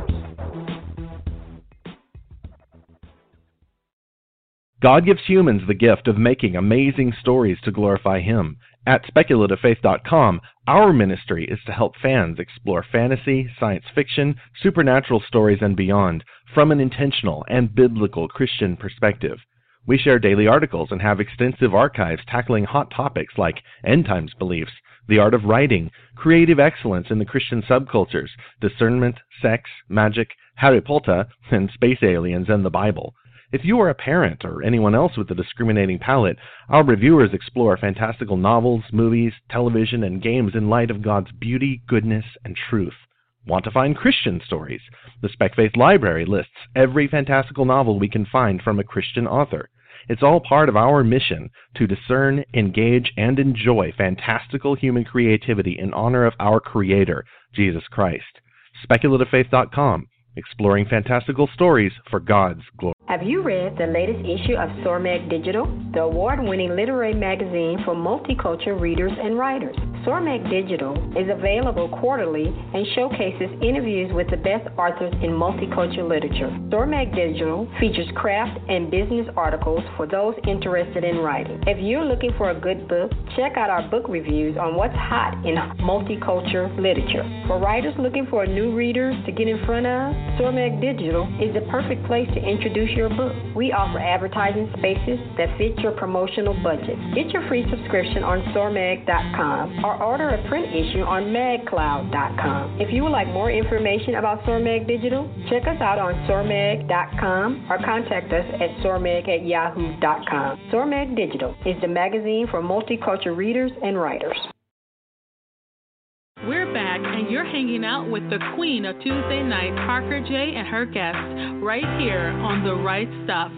God gives humans the gift of making amazing stories to glorify Him. At SpeculativeFaith.com, our ministry is to help fans explore fantasy, science fiction, supernatural stories, and beyond from an intentional and biblical Christian perspective. We share daily articles and have extensive archives tackling hot topics like end times beliefs, the art of writing, creative excellence in the Christian subcultures, discernment, sex, magic, Harry Potter, and space aliens and the Bible. If you are a parent or anyone else with a discriminating palate, our reviewers explore fantastical novels, movies, television, and games in light of God's beauty, goodness, and truth. Want to find Christian stories? The Spec Faith Library lists every fantastical novel we can find from a Christian author. It's all part of our mission to discern, engage, and enjoy fantastical human creativity in honor of our Creator, Jesus Christ. SpeculativeFaith.com, exploring fantastical stories for God's glory. Have you read the latest issue of SORMAG Digital, the award-winning literary magazine for multicultural readers and writers? SORMAG Digital is available quarterly and showcases interviews with the best authors in multicultural literature. SORMAG Digital features craft and business articles for those interested in writing. If you're looking for a good book, check out our book reviews on what's hot in multicultural literature. For writers looking for new readers to get in front of, SORMAG Digital is the perfect place to introduce your book. We offer advertising spaces that fit your promotional budget. Get your free subscription on SORMAG.com or order a print issue on MagCloud.com. If you would like more information about SORMAG Digital, check us out on SORMAG.com or contact us at SORMAG@yahoo.com. SORMAG Digital is the magazine for multicultural readers and writers. We're back, and you're hanging out with the queen of Tuesday night, Parker J. and her guests, right here on The Right Stuff.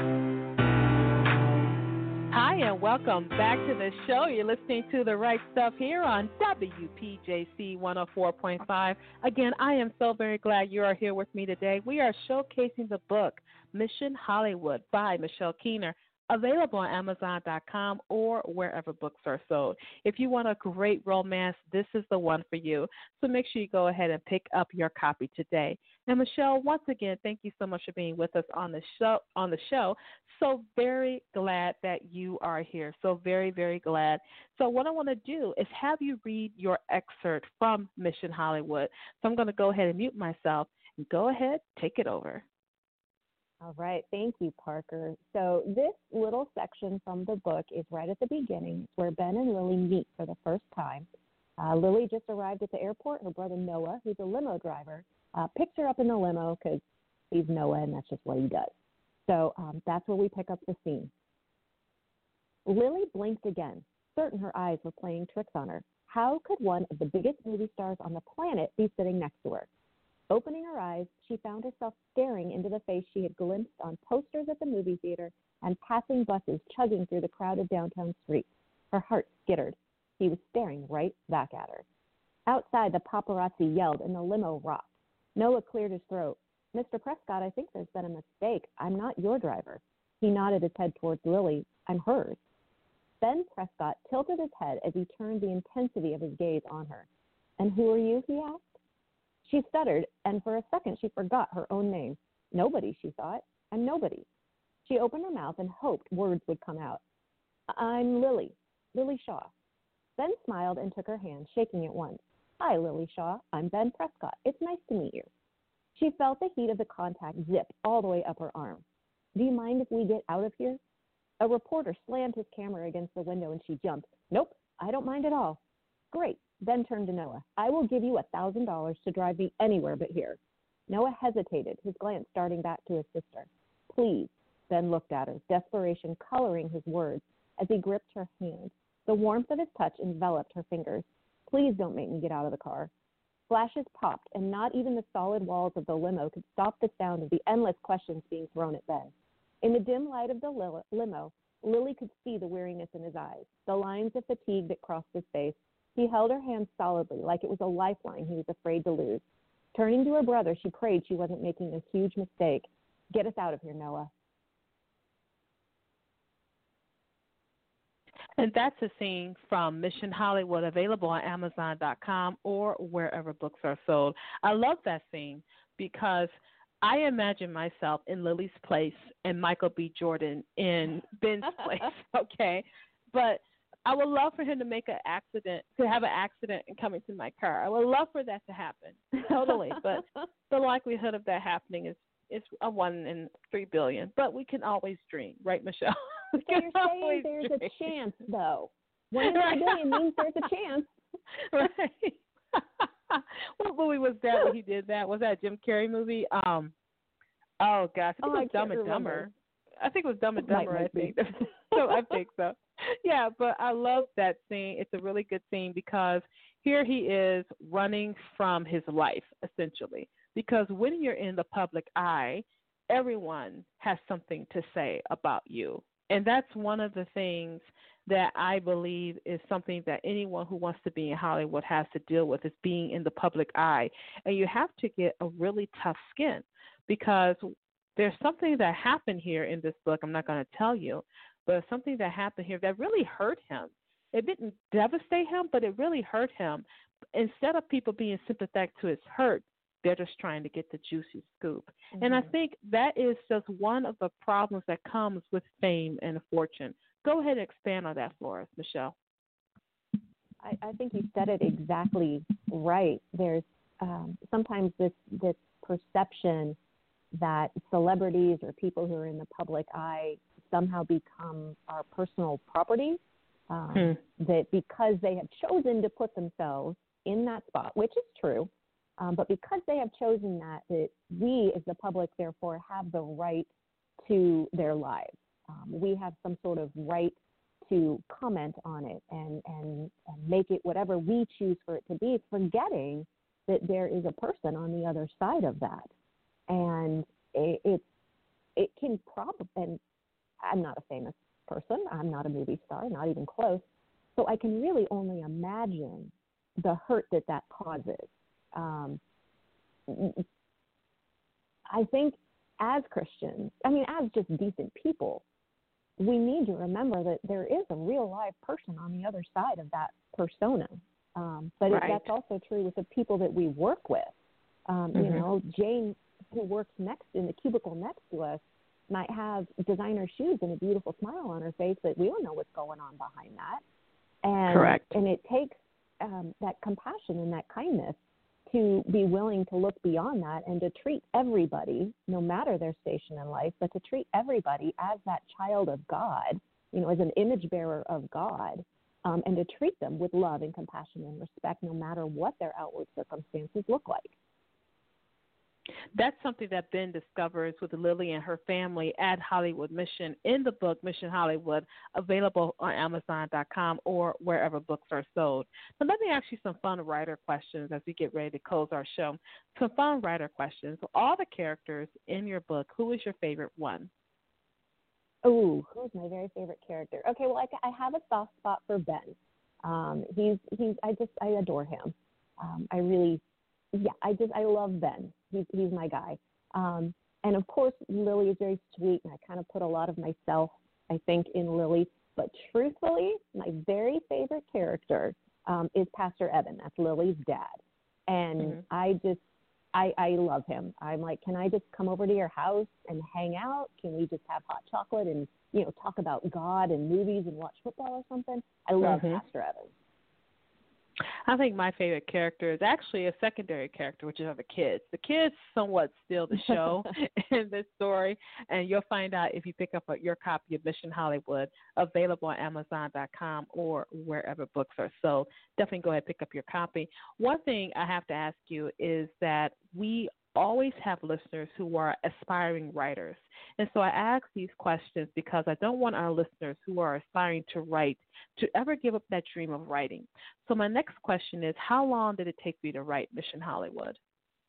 Hi, and welcome back to the show. You're listening to The Right Stuff here on WPJC 104.5. Again, I am so very glad you are here with me today. We are showcasing the book, Mission Hollywood by Michelle Keener, available on Amazon.com or wherever books are sold. If you want a great romance, this is the one for you. So make sure you go ahead and pick up your copy today. And Michelle, once again, thank you so much for being with us on the show. So very glad that you are here. So very, very glad. So what I want to do is have you read your excerpt from Mission Hollywood. So I'm going to go ahead and mute myself and go ahead, take it over. All right. Thank you, Parker. So this little section from the book is right at the beginning. It's where Ben and Lily meet for the first time. Lily just arrived at the airport. Her brother Noah, who's a limo driver, picks her up in the limo because he's Noah and that's just what he does. So that's where we pick up the scene. Lily blinked again, certain her eyes were playing tricks on her. How could one of the biggest movie stars on the planet be sitting next to her? Opening her eyes, she found herself staring into the face she had glimpsed on posters at the movie theater and passing buses chugging through the crowded downtown streets. Her heart skittered. He was staring right back at her. Outside, the paparazzi yelled and the limo rocked. Noah cleared his throat. Mr. Prescott, I think there's been a mistake. I'm not your driver. He nodded his head towards Lily. I'm hers. Ben Prescott tilted his head as he turned the intensity of his gaze on her. And who are you, he asked. She stuttered, and for a second she forgot her own name. Nobody, she thought. I'm nobody. She opened her mouth and hoped words would come out. I'm Lily Shaw. Ben smiled and took her hand, shaking it once. Hi, Lily Shaw. I'm Ben Prescott. It's nice to meet you. She felt the heat of the contact zip all the way up her arm. Do you mind if we get out of here? A reporter slammed his camera against the window and she jumped. Nope, I don't mind at all. Great. Ben turned to Noah. I will give you $1,000 to drive me anywhere but here. Noah hesitated, his glance darting back to his sister. Please. Ben looked at her, desperation coloring his words as he gripped her hand. The warmth of his touch enveloped her fingers. Please don't make me get out of the car. Flashes popped, and not even the solid walls of the limo could stop the sound of the endless questions being thrown at Ben. In the dim light of the limo, Lily could see the weariness in his eyes, the lines of fatigue that crossed his face. He held her hand solidly, like it was a lifeline he was afraid to lose. Turning to her brother, she prayed she wasn't making a huge mistake. Get us out of here, Noah. And that's a scene from Mission Hollywood, available on Amazon.com or wherever books are sold. I love that scene because I imagine myself in Lily's place and Michael B. Jordan in Ben's place, okay? But I would love for him to have an accident and come into my car. I would love for that to happen, totally. But the likelihood of that happening is a 1 in 3 billion. But we can always dream, right, Michelle? So you're saying there's a chance, though. 1 in 3 billion means there's a chance. Right. What movie was that when he did that? Was that a Jim Carrey movie? Oh, gosh. I think it was Dumb and Dumber. I think it was Dumb and Dumber, I think. So I think so. Yeah, but I love that scene. It's a really good scene because here he is running from his life, essentially. Because when you're in the public eye, everyone has something to say about you. And that's one of the things that I believe is something that anyone who wants to be in Hollywood has to deal with, is being in the public eye. And you have to get a really tough skin because there's something that happened here in this book. I'm not going to tell you, but something that happened here that really hurt him. It didn't devastate him, but it really hurt him. Instead of people being sympathetic to his hurt, they're just trying to get the juicy scoop. Mm-hmm. And I think that is just one of the problems that comes with fame and fortune. Go ahead and expand on that for us, Michelle. I think you said it exactly right. There's sometimes this perception that celebrities or people who are in the public eye somehow become our personal property, that because they have chosen to put themselves in that spot, which is true, but because they have chosen that we as the public therefore have the right to their lives. We have some sort of right to comment on it and make it whatever we choose for it to be, forgetting that there is a person on the other side of that. And it can probably, and I'm not a famous person, I'm not a movie star, not even close, so I can really only imagine the hurt that causes. I think as Christians, as just decent people, we need to remember that there is a real live person on the other side of that persona. But right. That's also true with the people that we work with. Jane, who works next in the cubicle next to us, might have designer shoes and a beautiful smile on her face, but we don't know what's going on behind that. And, correct. And it takes that compassion and that kindness to be willing to look beyond that and to treat everybody, no matter their station in life, but to treat everybody as that child of God, as an image bearer of God, and to treat them with love and compassion and respect, no matter what their outward circumstances look like. That's something that Ben discovers with Lily and her family at Hollywood Mission in the book Mission Hollywood, available on Amazon.com or wherever books are sold. Now, let me ask you some fun writer questions as we get ready to close our show. Some fun writer questions. All the characters in your book, who is your favorite one? Oh, who's my very favorite character? Okay, well, I have a soft spot for Ben. I adore him. I love Ben. He's my guy. And of course, Lily is very sweet, and I kind of put a lot of myself, I think, in Lily. But truthfully, my very favorite character is Pastor Evan. That's Lily's dad. And I love him. I'm like, can I just come over to your house and hang out? Can we just have hot chocolate and, talk about God and movies and watch football or something? I love Pastor Evan. I think my favorite character is actually a secondary character, which is the kids. The kids somewhat steal the show in this story, and you'll find out if you pick up your copy of Mission Hollywood, available on Amazon.com or wherever books are sold. Definitely go ahead and pick up your copy. One thing I have to ask you is that we always have listeners who are aspiring writers. And so I ask these questions because I don't want our listeners who are aspiring to write to ever give up that dream of writing. So my next question is, how long did it take you to write Mission Hollywood?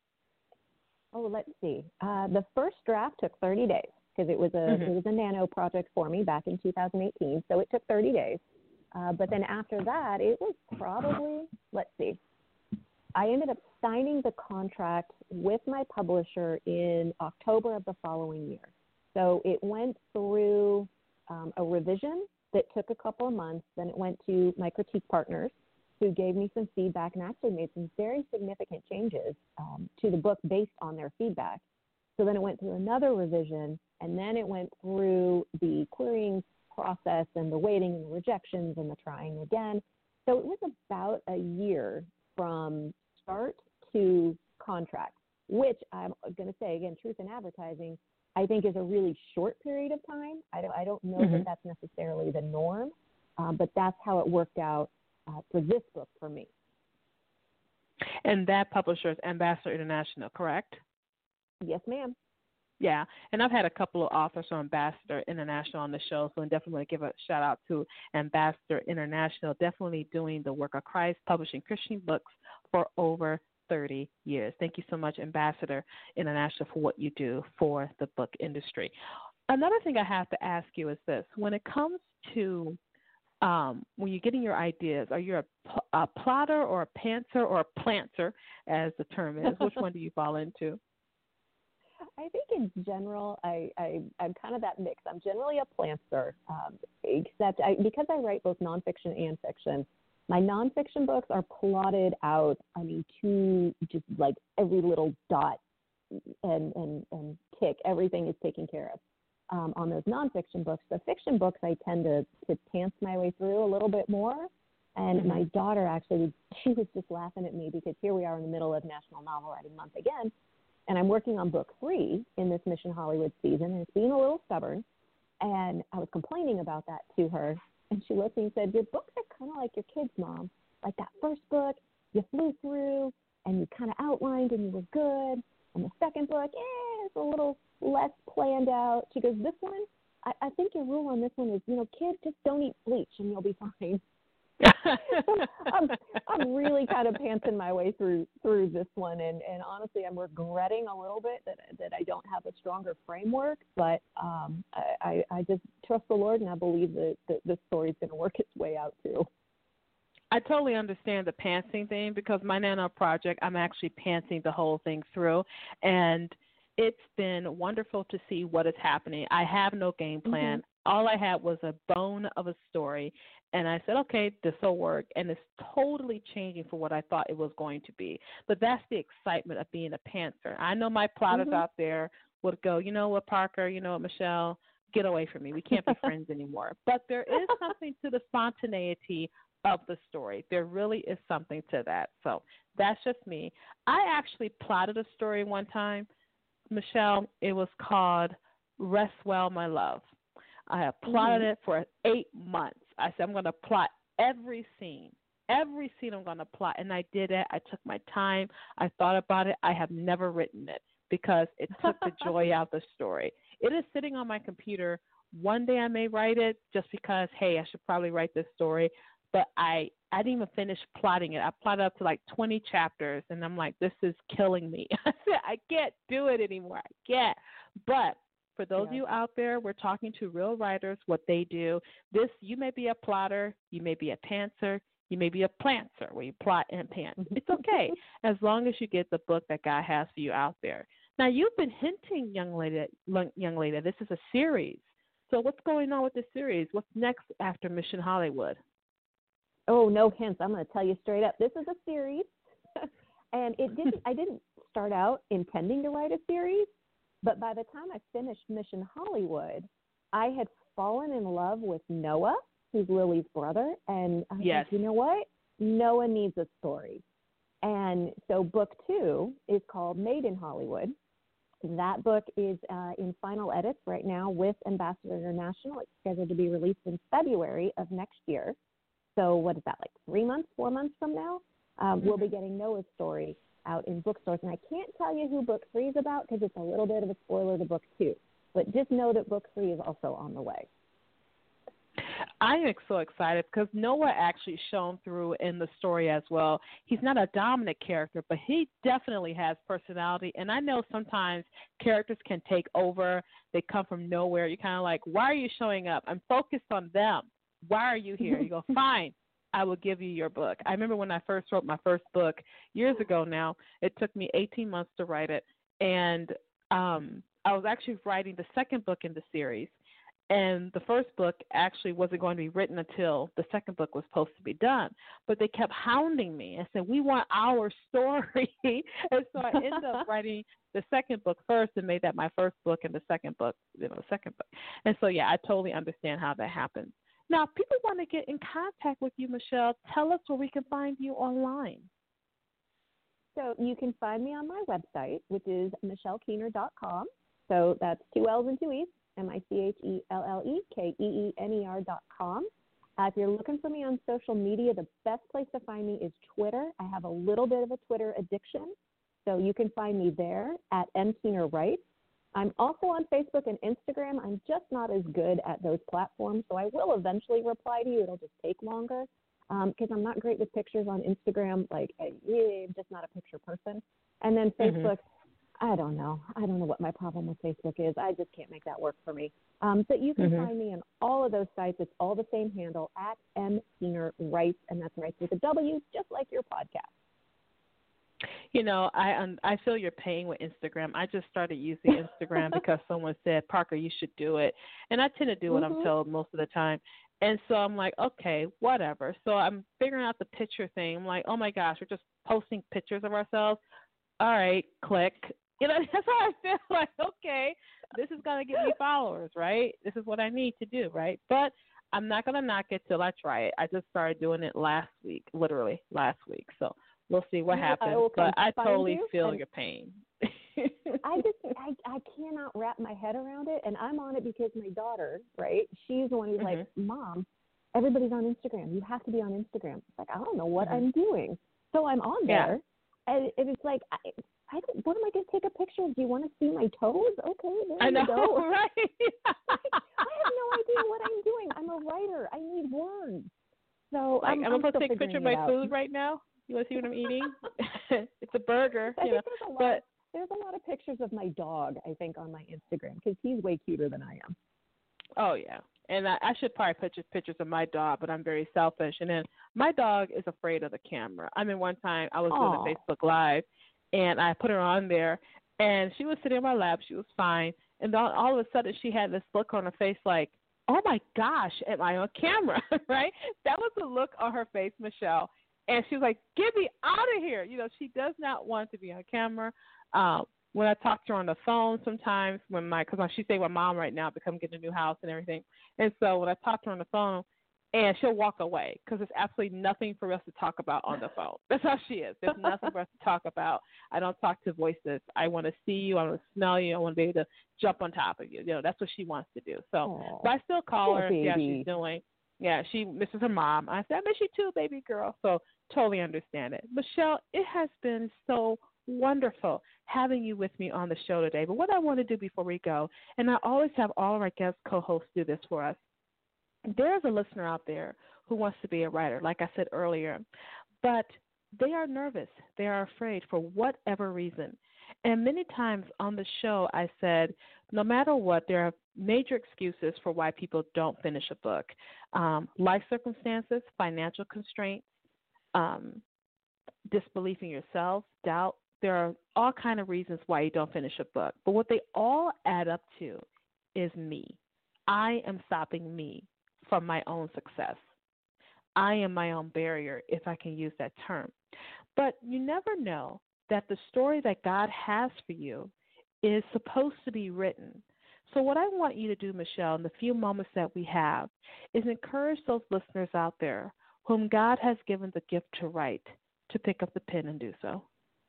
Oh, let's see. The first draft took 30 days because it was a nano project for me back in 2018. So it took 30 days. But then after that, it was probably, let's see, I ended up signing the contract with my publisher in October of the following year. So it went through a revision that took a couple of months. Then it went to my critique partners who gave me some feedback and actually made some very significant changes to the book based on their feedback. So then it went through another revision, and then it went through the querying process and the waiting and the rejections and the trying again. So it was about a year from start to contract, which I'm going to say, again, truth in advertising, I think is a really short period of time. I don't know that that's necessarily the norm, but that's how it worked out for this book for me. And that publisher is Ambassador International, correct? Yes, ma'am. Yeah, and I've had a couple of authors from Ambassador International on the show, so I definitely want to give a shout-out to Ambassador International, definitely doing the work of Christ, publishing Christian books for over 30 years. Thank you so much, Ambassador International, for what you do for the book industry. Another thing I have to ask you is this. When it comes to when you're getting your ideas, are you a plotter or a pantser or a planter, as the term is? Which one do you fall into? I think in general, I'm kind of that mix. I'm generally a plantser, except because I write both nonfiction and fiction. My nonfiction books are plotted out, to just like every little dot and tick, everything is taken care of. On those nonfiction books, the fiction books I tend to pants my way through a little bit more. And my daughter actually, she was just laughing at me because here we are in the middle of National Novel Writing Month again. And I'm working on book 3 in this Mission Hollywood season, and it's being a little stubborn. And I was complaining about that to her, and she looked at me and said, "Your books are kind of like your kids, Mom. Like that first book, you flew through, and you kind of outlined, and you were good. And the second book, it's a little less planned out." She goes, "This one, I think your rule on this one is, kids, just don't eat bleach, and you'll be fine." I'm really kind of pantsing my way through this one, and honestly, I'm regretting a little bit that I don't have a stronger framework, but I just trust the Lord, and I believe that this story is going to work its way out too. I totally understand the pantsing thing because my Nano project, I'm actually pantsing the whole thing through, and it's been wonderful to see what is happening. I have no game plan. All I had was a bone of a story, and I said, okay, this will work, and it's totally changing for what I thought it was going to be. But that's the excitement of being a pantser. I know my plotters out there would go, you know what, Parker, you know what, Michelle, get away from me. We can't be friends anymore. But there is something to the spontaneity of the story. There really is something to that. So that's just me. I actually plotted a story one time, Michelle. It was called Rest Well, My Love. I have plotted it for 8 months. I said, I'm going to plot every scene I'm going to plot. And I did it. I took my time. I thought about it. I have never written it because it took the joy out of the story. It is sitting on my computer. One day I may write it just because, hey, I should probably write this story. But I didn't even finish plotting it. I plotted up to like 20 chapters, and I'm like, this is killing me. I said, I can't do it anymore. I can't. But for those of you out there, we're talking to real writers, what they do. You may be a plotter, you may be a pantser, you may be a plantser where you plot and pant. It's okay as long as you get the book that God has for you out there. Now, you've been hinting, young lady, this is a series. So what's going on with this series? What's next after Mission Hollywood? Oh, no hints. I'm going to tell you straight up. This is a series, and I didn't start out intending to write a series. But by the time I finished Mission Hollywood, I had fallen in love with Noah, who's Lily's brother. And I was like, you know what? Noah needs a story. And so book 2 is called Made in Hollywood. That book is in final edits right now with Ambassador International. It's scheduled to be released in February of next year. So what is that, like 4 months from now? We'll be getting Noah's story out in bookstores. And I can't tell you who book 3 is about because it's a little bit of a spoiler to book 2. But just know that book 3 is also on the way. I am so excited because Noah actually shone through in the story as well. He's not a dominant character, but he definitely has personality. And I know sometimes characters can take over. They come from nowhere. You're kind of like, why are you showing up? I'm focused on them. Why are you here? You go, fine, I will give you your book. I remember when I first wrote my first book years ago now. It took me 18 months to write it. And I was actually writing the second book in the series. And the first book actually wasn't going to be written until the second book was supposed to be done. But they kept hounding me and said, we want our story. And so I ended up writing the second book first and made that my first book and the second book, second book. And so, yeah, I totally understand how that happened. Now, if people want to get in contact with you, Michelle, tell us where we can find you online. So you can find me on my website, which is michellekeener.com. So that's 2 L's and 2 E's. MICHELLEKEENER.com. If you're looking for me on social media, the best place to find me is Twitter. I have a little bit of a Twitter addiction, so you can find me there at mkeenerwrites. I'm also on Facebook and Instagram. I'm just not as good at those platforms, so I will eventually reply to you. It'll just take longer because I'm not great with pictures on Instagram. I'm just not a picture person. And then Facebook, I don't know what my problem with Facebook is. I just can't make that work for me. But you can find me on all of those sites. It's all the same handle, at mkeenerwrites, and that's Writes with a W, just like your podcast. You know, I feel your pain with Instagram. I just started using Instagram because someone said, Parker, you should do it. And I tend to do what I'm told most of the time. And so I'm like, okay, whatever. So I'm figuring out the picture thing. I'm like, oh, my gosh, we're just posting pictures of ourselves. All right, click. You know, that's how I feel like, okay, this is going to get me followers, right? This is what I need to do, right? But I'm not going to knock it till I try it. I just started doing it literally last week. So we'll see what happens. But I totally feel your pain. I cannot wrap my head around it. And I'm on it because my daughter, right, she's the one who's like, Mom, everybody's on Instagram. You have to be on Instagram. It's like, I don't know what I'm doing. So I'm on there. And it's like, what am I going to take a picture of? Do you want to see my toes? Okay, there you go. Right? I have no idea what I'm doing. I'm a writer. I need words. So I'm supposed to take a picture of my food right now? You want to see what I'm eating? It's a burger. There's a lot of pictures of my dog, I think, on my Instagram because he's way cuter than I am. Oh, yeah. And I should probably put pictures of my dog, but I'm very selfish. And then my dog is afraid of the camera. I mean, one time I was doing a Facebook Live, and I put her on there, and she was sitting on my lap. She was fine. And then all of a sudden, she had this look on her face like, oh, my gosh, am I on camera, right? That was the look on her face, Michelle. And she was like, get me out of here. You know, she does not want to be on camera. When I talk to her on the phone sometimes, because she's staying with mom right now because I'm getting a new house and everything. And so when I talk to her on the phone, and she'll walk away because there's absolutely nothing for us to talk about on the phone. That's how she is. There's nothing for us to talk about. I don't talk to voices. I want to see you. I want to smell you. I want to be able to jump on top of you. You know, that's what she wants to do. So, but I still call her and see how she's doing. Yeah, she misses her mom. I said, I miss you too, baby girl. So totally understand it. Michelle, it has been so wonderful having you with me on the show today. But what I want to do before we go, and I always have all of our guest co-hosts do this for us, there's a listener out there who wants to be a writer, like I said earlier, but they are nervous. They are afraid for whatever reason. And many times on the show, I said, no matter what, there are major excuses for why people don't finish a book. Life circumstances, financial constraints, disbelief in yourself, doubt. There are all kinds of reasons why you don't finish a book. But what they all add up to is me. I am stopping me from my own success. I am my own barrier, if I can use that term. But you never know that the story that God has for you is supposed to be written. So what I want you to do, Michelle, in the few moments that we have, is encourage those listeners out there whom God has given the gift to write to pick up the pen and do so.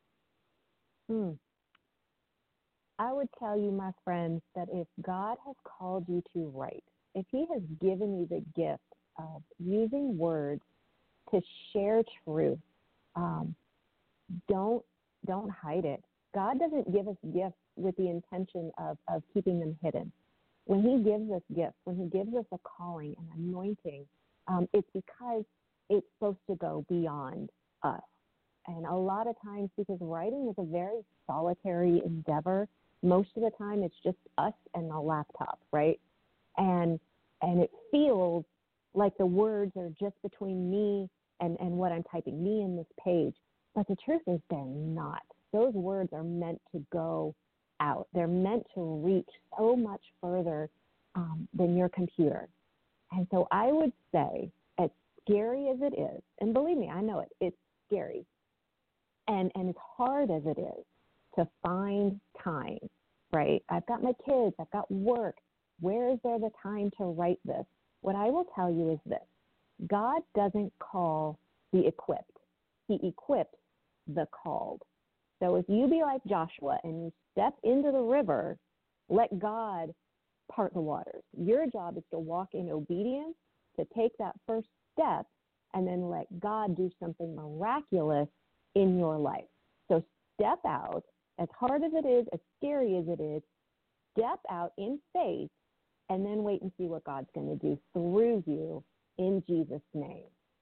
I would tell you, my friends, that if God has called you to write, if he has given you the gift of using words to share truth, don't don't hide it. God doesn't give us gifts with the intention of keeping them hidden. When he gives us gifts, when he gives us a calling, an anointing, it's because it's supposed to go beyond us. And a lot of times, because writing is a very solitary endeavor, most of the time it's just us and the laptop, right? And it feels like the words are just between me and what I'm typing, me and this page. But the truth is they're not. Those words are meant to go out. They're meant to reach so much further than your computer. And so I would say, as scary as it is, and believe me, I know it's scary, and as hard as it is to find time, right? I've got my kids, I've got work. Where is there the time to write this? What I will tell you is this. God doesn't call the equipped. He equips the called. So if you be like Joshua and you step into the river, let God part the waters. Your job is to walk in obedience, to take that first step, and then let God do something miraculous in your life. So step out, as hard as it is, as scary as it is, step out in faith, and then wait and see what God's going to do through you in Jesus' name.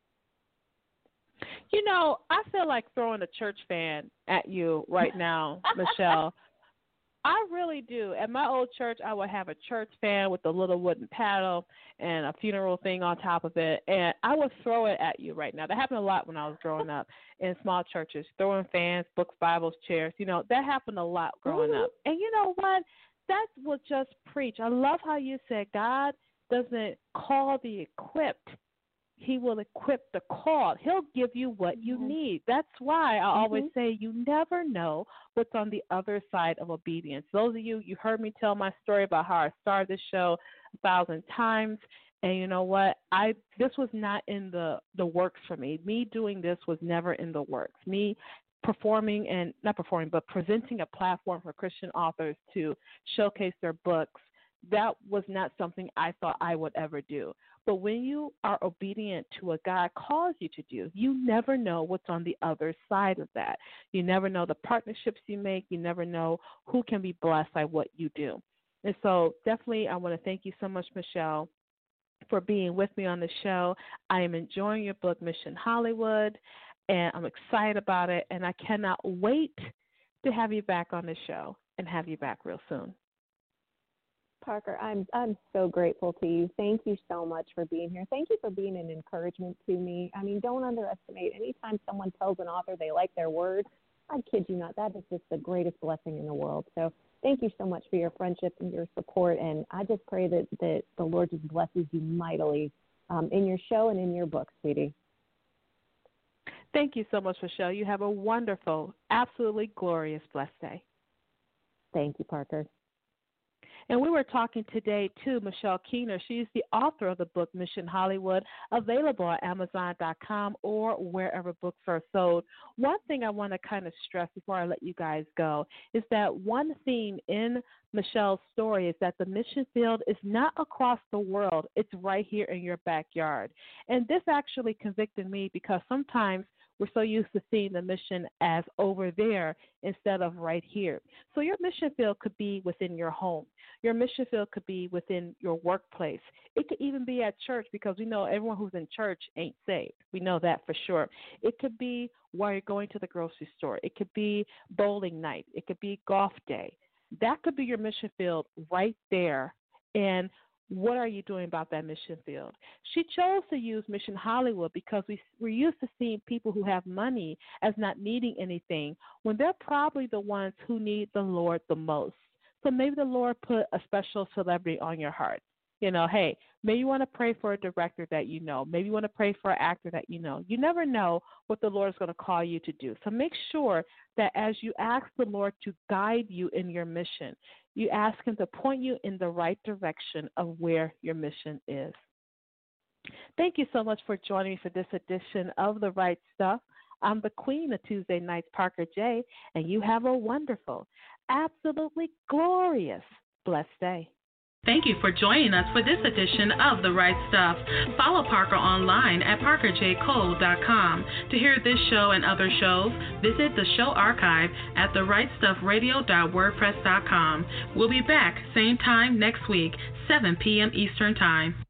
You know, I feel like throwing a church fan at you right now, Michelle. I really do. At my old church, I would have a church fan with a little wooden paddle and a funeral thing on top of it, and I would throw it at you right now. That happened a lot when I was growing up in small churches, throwing fans, books, Bibles, chairs. You know, that happened a lot growing up. And you know what? That will just preach. I love how you said God doesn't call the equipped. He will equip the called. He'll give you what you need. That's why I always say you never know what's on the other side of obedience. Those of you heard me tell my story about how I started this show 1,000 times. And you know what? This was not in the works for me. Me doing this was never in the works. Me presenting a platform for Christian authors to showcase their books, that was not something I thought I would ever do. But when you are obedient to what God calls you to do, you never know what's on the other side of that. You never know the partnerships you make. You never know who can be blessed by what you do. And so definitely I want to thank you so much, Michelle, for being with me on the show. I am enjoying your book, Mission Hollywood, and I'm excited about it. And I cannot wait to have you back on the show and have you back real soon. Parker, I'm so grateful to you. Thank you so much for being here. Thank you for being an encouragement to me. I mean, don't underestimate. Anytime someone tells an author they like their word, I kid you not, that is just the greatest blessing in the world. So thank you so much for your friendship and your support. And I just pray that the Lord just blesses you mightily in your show and in your book, sweetie. Thank you so much, Michelle. You have a wonderful, absolutely glorious, blessed day. Thank you, Parker. And we were talking today to Michelle Keener. She's the author of the book Mission Hollywood, available at Amazon.com or wherever books are sold. One thing I want to kind of stress before I let you guys go is that one theme in Michelle's story is that the mission field is not across the world. It's right here in your backyard. And this actually convicted me because sometimes we're so used to seeing the mission as over there instead of right here. So your mission field could be within your home. Your mission field could be within your workplace. It could even be at church because we know everyone who's in church ain't saved. We know that for sure. It could be while you're going to the grocery store. It could be bowling night. It could be golf day. That could be your mission field right there. And what are you doing about that mission field? She chose to use Mission Hollywood because we're used to seeing people who have money as not needing anything when they're probably the ones who need the Lord the most. So maybe the Lord put a special celebrity on your heart. You know, hey, maybe you want to pray for a director that you know. Maybe you want to pray for an actor that you know. You never know what the Lord is going to call you to do. So make sure that as you ask the Lord to guide you in your mission, you ask him to point you in the right direction of where your mission is. Thank you so much for joining me for this edition of The Right Stuff. I'm the queen of Tuesday nights, Parker J., and you have a wonderful, absolutely glorious, blessed day. Thank you for joining us for this edition of The Right Stuff. Follow Parker online at parkerjcole.com. To hear this show and other shows, visit the show archive at therightstuffradio.wordpress.com. We'll be back same time next week, 7 p.m. Eastern Time.